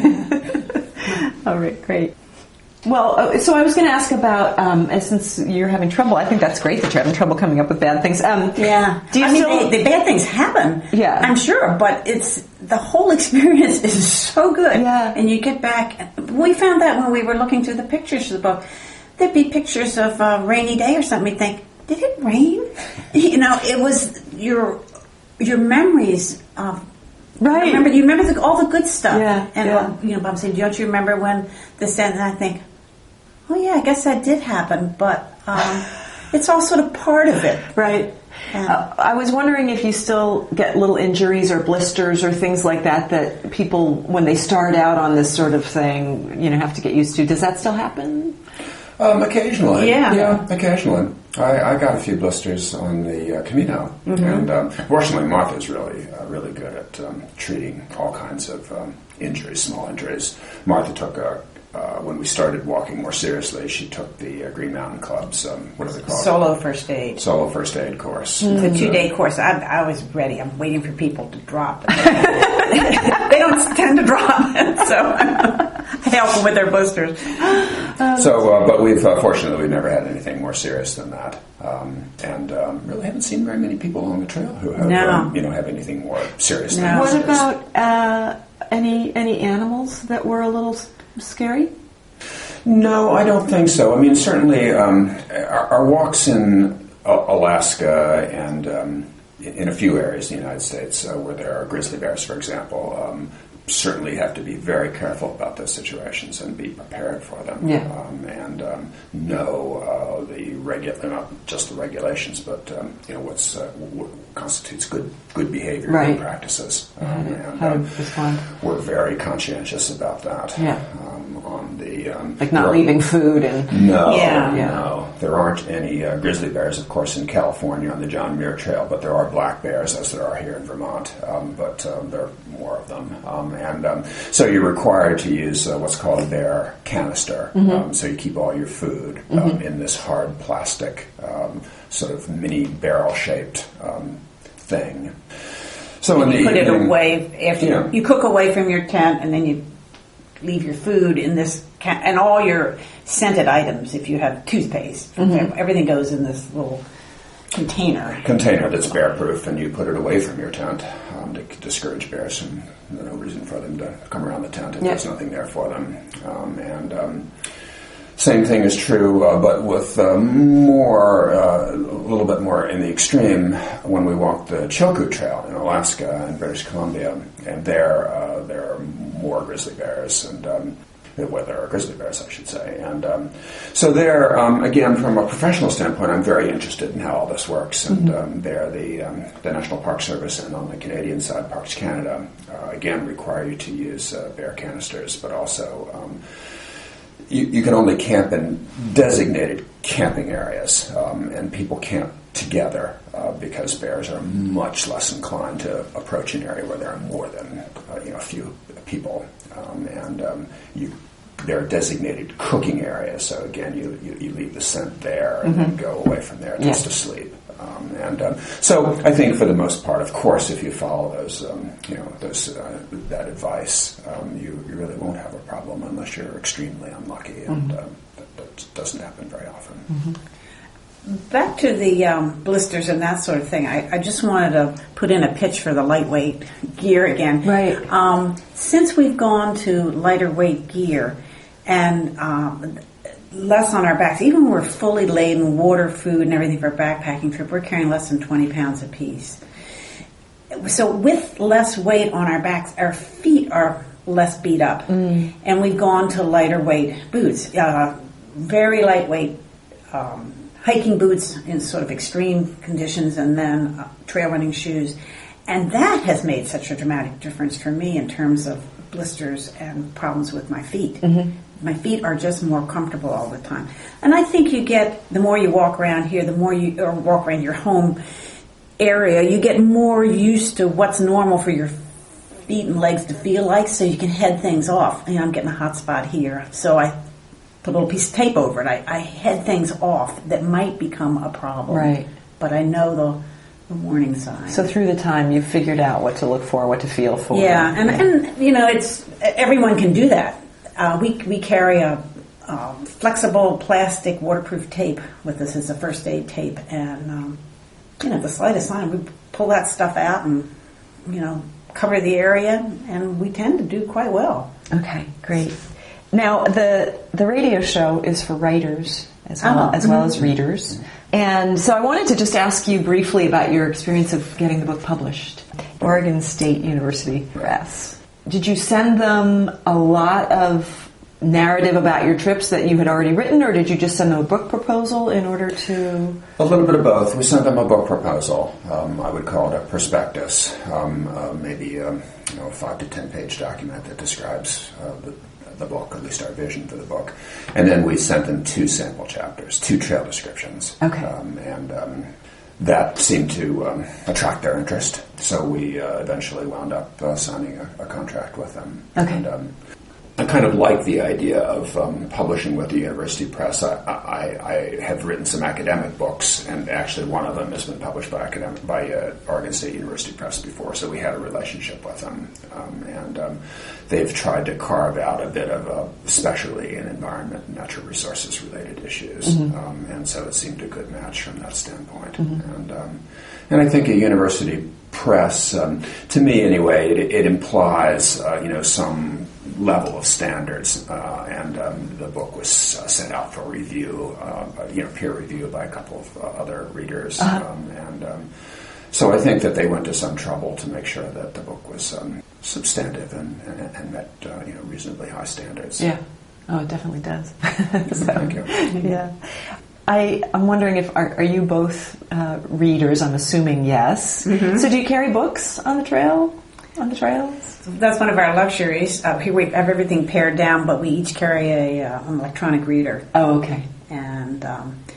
Speaker 1: All right, great. Well, uh, so I was going to ask about, um, and since you're having trouble, I think that's great that you're having trouble coming up with bad things. Um,
Speaker 2: Yeah.
Speaker 1: Do you
Speaker 2: I mean,
Speaker 1: still-
Speaker 2: they, the bad things happen.
Speaker 1: Yeah.
Speaker 2: I'm sure, but it's the whole experience is so good.
Speaker 1: Yeah.
Speaker 2: And you get back. We found that when we were looking through the pictures for the book. There'd be pictures of a rainy day or something. We'd think, did it rain? You know, it was your your memories of.
Speaker 1: Right.
Speaker 2: Remember, you remember the, all the good stuff.
Speaker 1: Yeah,
Speaker 2: And
Speaker 1: yeah.
Speaker 2: uh, you know, Bob said, "Don't you remember when this and I think, oh yeah, I guess that did happen, but um, it's all sort of part of it."
Speaker 1: Right.
Speaker 2: Yeah.
Speaker 1: Uh, I was wondering if you still get little injuries or blisters or things like that that people, when they start out on this sort of thing, you know, have to get used to. Does that still happen?
Speaker 3: Um, occasionally.
Speaker 2: Yeah.
Speaker 3: Yeah, occasionally. I, I got a few blisters on the uh, Camino. Mm-hmm. And um, fortunately, Martha's really, uh, really good at um, treating all kinds of um, injuries, small injuries. Martha took a, uh, when we started walking more seriously, she took the uh, Green Mountain Club's, um, what are they called?
Speaker 2: Solo first aid.
Speaker 3: Solo first aid course.
Speaker 2: It's a
Speaker 3: And, uh,
Speaker 2: two-day course. I, I was ready. I'm waiting for people to drop. They don't tend to drop, so I help them with their blisters.
Speaker 3: So, uh, but we've uh, fortunately we've never had anything more serious than that, um, and um, really haven't seen very many people along the trail who have
Speaker 2: No.
Speaker 3: um, you know have anything more serious.
Speaker 2: No.
Speaker 3: Than
Speaker 1: What
Speaker 3: this.
Speaker 1: about uh, any any animals that were a little s- scary?
Speaker 3: No, I don't think so. I mean, certainly um, our, our walks in uh, Alaska and um, in a few areas in the United States uh, where there are grizzly bears, for example, um, certainly have to be very careful about those situations and be prepared for them.
Speaker 1: Yeah.
Speaker 3: Um, and um, know uh, the regular, not just the regulations, but um, you know what's uh, what constitutes good good behavior,
Speaker 1: Right.
Speaker 3: good practices. Um,
Speaker 1: How to-
Speaker 3: and
Speaker 1: how to
Speaker 3: um,
Speaker 1: respond.
Speaker 3: we're very conscientious about that.
Speaker 1: Yeah.
Speaker 3: Um, on the um,
Speaker 1: Like not
Speaker 3: we're-
Speaker 1: leaving food and
Speaker 3: no,
Speaker 2: Yeah.
Speaker 3: no. there aren't any uh, grizzly bears, of course, in California on the John Muir Trail, but there are black bears, as there are here in Vermont. Um, but um, there are more of them, um, and um, so you're required to use uh, what's called a bear canister. Mm-hmm. Um, so you keep all your food um, mm-hmm. in this hard plastic, um, sort of mini barrel-shaped um, thing. So
Speaker 2: and
Speaker 3: in
Speaker 2: you
Speaker 3: the
Speaker 2: put
Speaker 3: evening,
Speaker 2: it away after
Speaker 3: you, know,
Speaker 2: you, you cook away from your tent, and then you leave your food in this can- and all your scented items. If you have toothpaste, for mm-hmm. example, everything goes in this little container.
Speaker 3: Container that's bear-proof, and you put it away from your tent um, to discourage bears. And there's no reason for them to come around the tent if
Speaker 2: yeah.
Speaker 3: there's nothing there for them. Um, and um, same thing is true, uh, but with uh, more, uh, a little bit more in the extreme when we walked the Chilkoot Trail in Alaska and British Columbia, and there uh, there are more grizzly bears, and um, well, there are grizzly bears, I should say. And um, so there, um, again, from a professional standpoint, I'm very interested in how all this works. And mm-hmm. um, there, the um, the National Park Service and on the Canadian side, Parks Canada, uh, again, require you to use uh, bear canisters, but also um, You, you can only camp in designated camping areas, um, and people camp together uh, because bears are much less inclined to approach an area where there are more than uh, you know a few people, um, and um, you there are designated cooking areas. So again, you you, you leave the scent there and mm-hmm. then go away from there just yeah. to sleep. Um, and um, so I think for the most part, of course, if you follow those, um, you know, those uh, that advice, um, you, you really won't have a problem unless you're extremely unlucky, and mm-hmm. um, that, that doesn't happen very often.
Speaker 2: Mm-hmm. Back to the um, blisters and that sort of thing, I, I just wanted to put in a pitch for the lightweight gear again.
Speaker 1: Right.
Speaker 2: Um, since we've gone to lighter weight gear and um, less on our backs, even when we're fully laden, water, food, and everything for a backpacking trip, we're carrying less than twenty pounds apiece. So with less weight on our backs, our feet are less beat up. Mm. And we've gone to lighter weight boots, uh, very lightweight um, hiking boots in sort of extreme conditions, and then uh, trail running shoes. And that has made such a dramatic difference for me in terms of blisters and problems with my feet. Mm-hmm. My feet are just more comfortable all the time. And I think you get, the more you walk around here, the more you or walk around your home area, you get more used to what's normal for your feet and legs to feel like, so you can head things off. You know, I'm getting a hot spot here, so I put a little piece of tape over it. I, I head things off that might become a problem.
Speaker 1: Right.
Speaker 2: But I know the, the warning signs.
Speaker 1: So through the time, you've figured out what to look for, what to feel for.
Speaker 2: Yeah, and, yeah. and you know, it's everyone can do that. Uh, we we carry a um, flexible plastic waterproof tape with us as a first aid tape, and um, you know, the slightest sign, we pull that stuff out and you know cover the area, and we tend to do quite well.
Speaker 1: Okay, great. Now the the radio show is for writers as well oh, as well mm-hmm. as readers, and so I wanted to just ask you briefly about your experience of getting the book published. Oregon State University Press. Did you send them a lot of narrative about your trips that you had already written, or did you just send them a book proposal in order to...
Speaker 3: A little bit of both. We sent them a book proposal. Um, I would call it a prospectus, um, uh, maybe um, you know, a five to ten page document that describes uh, the, the book, at least our vision for the book. And then we sent them two sample chapters, two trail descriptions.
Speaker 1: Okay.
Speaker 3: Um, and... Um, That seemed to um, attract their interest, so we uh, eventually wound up uh, signing a, a contract with them.
Speaker 1: Okay.
Speaker 3: And, um, I kind of like the idea of um, publishing with the university press. I, I, I have written some academic books, and actually one of them has been published by academic by uh, Oregon State University Press before, so we had a relationship with them. Um, and um, they've tried to carve out a bit of a specialty in environment and natural resources related issues, mm-hmm. um, and so it seemed a good match from that standpoint. Mm-hmm. And um, and I think a university press, um, to me anyway, it, it implies uh, you know some level of standards, uh, and um, the book was uh, sent out for review, uh, you know, peer review by a couple of uh, other readers, uh-huh. um, and um, so I think that they went to some trouble to make sure that the book was um, substantive and, and, and met, uh, you know, reasonably high standards.
Speaker 1: Yeah, oh, it definitely does. So,
Speaker 3: thank you.
Speaker 1: Yeah. I, I'm wondering if, are, are you both uh, readers? I'm assuming yes. Mm-hmm. So do you carry books on the trail? On the trails?
Speaker 2: That's one of our luxuries. Uh, here we have everything pared down, but we each carry a uh, an electronic reader.
Speaker 1: Oh, okay.
Speaker 2: And um,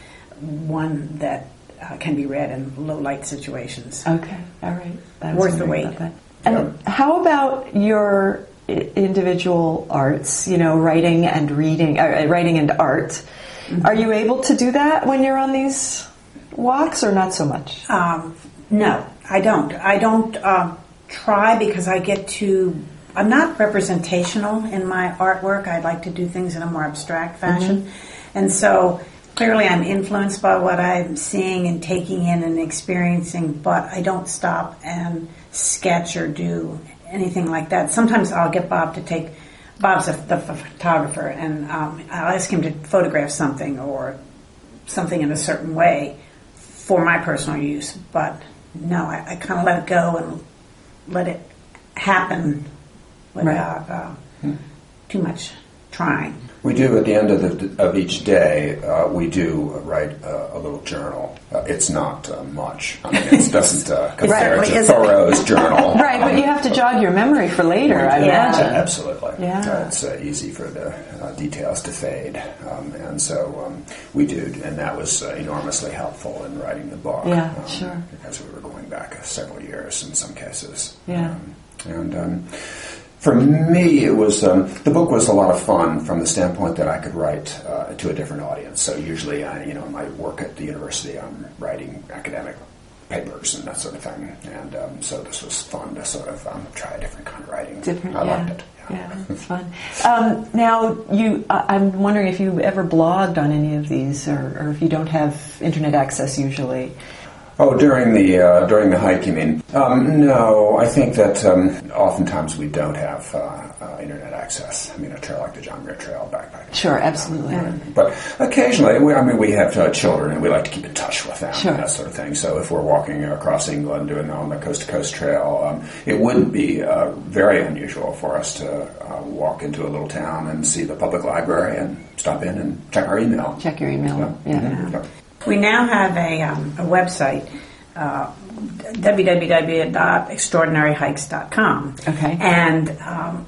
Speaker 2: one that uh, can be read in low light situations.
Speaker 1: Okay, all right. That
Speaker 2: Worth the wait.
Speaker 1: And how about your I- individual arts? You know, writing and reading, uh, writing and art. Mm-hmm. Are you able to do that when you're on these walks, or not so much?
Speaker 2: Um, no, I don't. I don't uh, try because I get to. I'm not representational in my artwork. I like to do things in a more abstract fashion, mm-hmm. and so. Clearly, I'm influenced by what I'm seeing and taking in and experiencing, but I don't stop and sketch or do anything like that. Sometimes I'll get Bob to take, Bob's a, the photographer, and um, I'll ask him to photograph something or something in a certain way for my personal use. But no, I, I kind of let it go and let it happen without right. uh, hmm. too much trying.
Speaker 3: We do, at the end of, the, of each day, uh, we do write uh, a little journal. Uh, it's not uh, much. I mean, it doesn't uh, compare
Speaker 2: right,
Speaker 3: to Thoreau's journal.
Speaker 1: Right, but you have to jog your memory for later, I
Speaker 2: yeah.
Speaker 1: imagine.
Speaker 3: Uh, absolutely.
Speaker 1: Yeah.
Speaker 3: Uh, it's uh, easy for the uh, details to fade. Um, and so um, we do, and that was uh, enormously helpful in writing the book.
Speaker 1: Yeah,
Speaker 3: um,
Speaker 1: sure.
Speaker 3: Because we were going back several years in some cases.
Speaker 1: Yeah.
Speaker 3: Um, and... Um, For me, it was um, the book was a lot of fun from the standpoint that I could write uh, to a different audience. So usually, I, you know, in my work at the university, I'm writing academic papers and that sort of thing. And um, so this was fun to sort of um, try a different kind of writing.
Speaker 1: Different,
Speaker 3: I
Speaker 1: yeah.
Speaker 3: liked it.
Speaker 1: Yeah, yeah it's fun. Um, now, you, uh, I'm wondering if you ever blogged on any of these, or, or if you don't have internet access usually.
Speaker 3: Oh, during the uh, during the hike, you mean? Um, no, I think that um, oftentimes we don't have uh, uh, internet access. I mean, a trail like the John Muir Trail backpack.
Speaker 1: Sure, absolutely.
Speaker 3: Um, but occasionally, we, I mean, we have uh, children, and we like to keep in touch with them,
Speaker 1: sure.
Speaker 3: and that sort of thing. So if we're walking across England, doing on the Coast to Coast Trail, um, it wouldn't be uh, very unusual for us to uh, walk into a little town and see the public library and stop in and check our email.
Speaker 1: Check your email. Yeah. yeah.
Speaker 3: Mm-hmm. yeah.
Speaker 2: We now have a, um, a website, uh, w w w dot extraordinary hikes dot com.
Speaker 1: Okay.
Speaker 2: And um,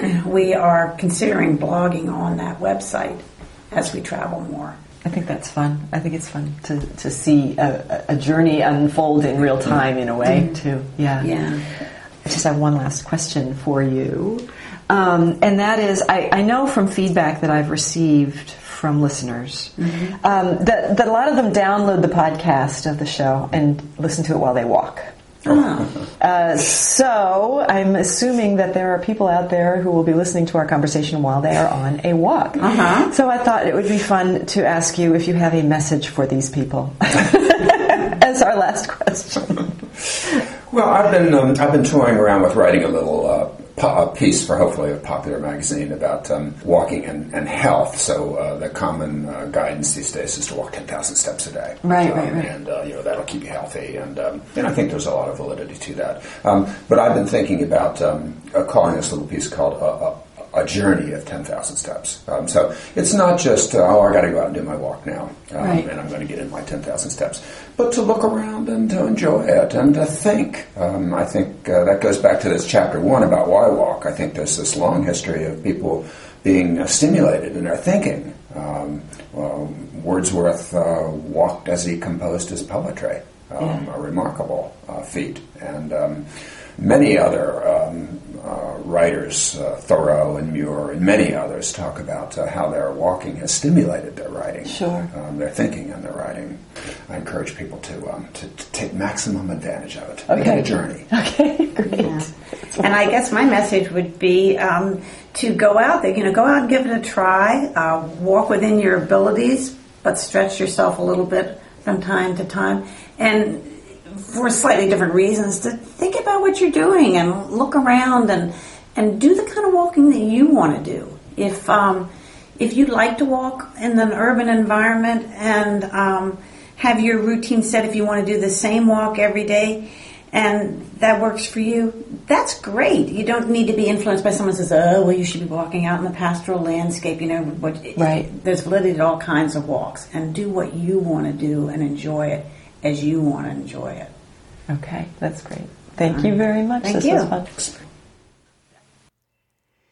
Speaker 2: we are considering blogging on that website as we travel more.
Speaker 1: I think that's fun. I think it's fun to, to see a, a journey unfold in real time in a way, mm-hmm. too. Yeah.
Speaker 2: Yeah.
Speaker 1: I just have one last question for you. Um, and that is, I, I know from feedback that I've received from listeners mm-hmm. um, that, that a lot of them download the podcast of the show and listen to it while they walk.
Speaker 2: Oh.
Speaker 1: Uh, so I'm assuming that there are people out there who will be listening to our conversation while they are on a walk.
Speaker 2: Uh-huh.
Speaker 1: So I thought it would be fun to ask you if you have a message for these people as our last question.
Speaker 3: Well, I've been um, I've been toying around with writing a little uh, po- a piece for hopefully a popular magazine about um, walking and, and health. So uh, the common uh, guidance these days is to walk ten thousand steps a day.
Speaker 1: Right,
Speaker 3: um,
Speaker 1: right, right.
Speaker 3: And uh, you know that'll keep you healthy, and um, and I think there's a lot of validity to that. Um, but I've been thinking about um, uh, calling this little piece called uh, uh, a journey of ten thousand steps. Um, so it's not just, uh, oh, I got to go out and do my walk now, um,
Speaker 1: right.
Speaker 3: and I'm going to get in my ten thousand steps, but to look around and to enjoy it and to think. Um, I think uh, that goes back to this chapter one about why walk. I think there's this long history of people being uh, stimulated in their thinking. Um, well, Wordsworth uh, walked as he composed his poetry, um, yeah. a remarkable uh, feat. And um, many other um, uh, writers, uh, Thoreau and Muir and many others, talk about uh, how their walking has stimulated their writing,
Speaker 1: sure.
Speaker 3: um, their thinking and their writing. I encourage people to, um, to, to take maximum advantage of it.
Speaker 1: Okay.
Speaker 3: Make it a journey.
Speaker 1: Okay, great.
Speaker 2: Yeah. And I guess my message would be um, to go out there, you know, go out and give it a try, uh, walk within your abilities, but stretch yourself a little bit from time to time. And for slightly different reasons, to think about what you're doing and look around and and do the kind of walking that you want to do. If um, if you'd like to walk in an urban environment and um, have your routine set, if you want to do the same walk every day, and that works for you, that's great. You don't need to be influenced by someone who says, oh, well, you should be walking out in the pastoral landscape. You know, what,
Speaker 1: right.
Speaker 2: There's validity to all kinds of walks. And do what you want to do and enjoy it as you want to enjoy it.
Speaker 1: Okay, that's great. Thank you very much.
Speaker 2: Thank
Speaker 1: this
Speaker 2: you.
Speaker 1: was fun.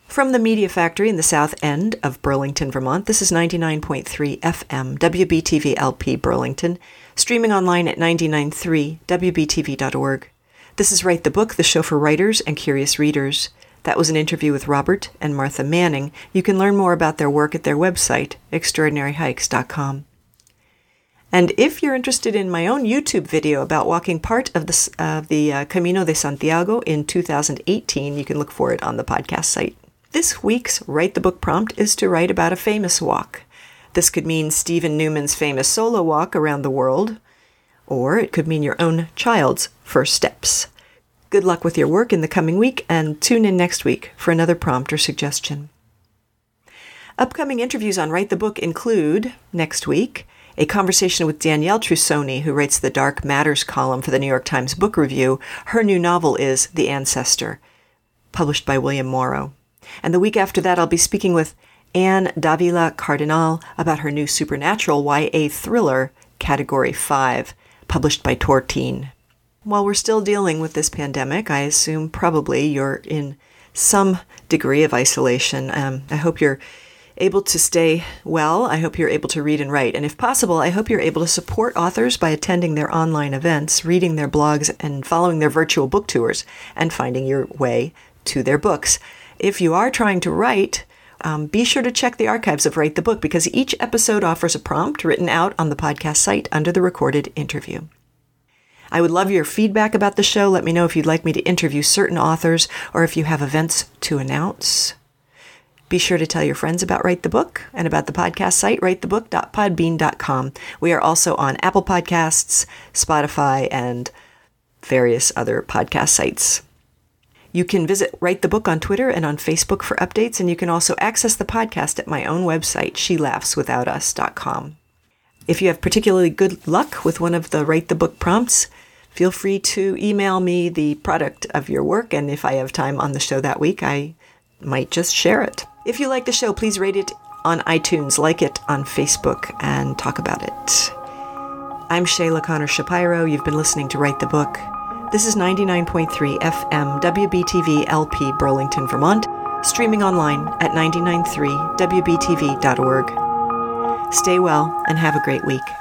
Speaker 1: From the Media Factory in the south end of Burlington, Vermont, this is ninety-nine point three F M, W B T V L P Burlington, streaming online at ninety-nine point three W B T V dot org. This is Write the Book, the show for writers and curious readers. That was an interview with Robert and Martha Manning. You can learn more about their work at their website, extraordinary hikes dot com. And if you're interested in my own YouTube video about walking part of the, uh, the uh, Camino de Santiago in two thousand eighteen, you can look for it on the podcast site. This week's Write the Book prompt is to write about a famous walk. This could mean Stephen Newman's famous solo walk around the world, or it could mean your own child's first steps. Good luck with your work in the coming week, and tune in next week for another prompt or suggestion. Upcoming interviews on Write the Book include, next week, a conversation with Danielle Trussoni, who writes the Dark Matters column for the New York Times Book Review. Her new novel is The Ancestor, published by William Morrow. And the week after that, I'll be speaking with Anne Davila Cardinal about her new supernatural Y A thriller, Category five, published by Tortine. While we're still dealing with this pandemic, I assume probably you're in some degree of isolation. Um, I hope you're able to stay well. I hope you're able to read and write. And if possible, I hope you're able to support authors by attending their online events, reading their blogs, and following their virtual book tours, and finding your way to their books. If you are trying to write, um, be sure to check the archives of Write the Book, because each episode offers a prompt written out on the podcast site under the recorded interview. I would love your feedback about the show. Let me know if you'd like me to interview certain authors or if you have events to announce. Be sure to tell your friends about Write the Book and about the podcast site, write the book dot podbean dot com. We are also on Apple Podcasts, Spotify, and various other podcast sites. You can visit Write the Book on Twitter and on Facebook for updates, and you can also access the podcast at my own website, she laughs without us dot com. If you have particularly good luck with one of the Write the Book prompts, feel free to email me the product of your work, and if I have time on the show that week, I might just share it. If you like the show, please rate it on iTunes, like it on Facebook, and talk about it. I'm Shayla Connor Shapiro. You've been listening to Write the Book. This is ninety-nine point three F M W B T V L P Burlington, Vermont, streaming online at ninety-nine point three W B T V dot org. Stay well and have a great week.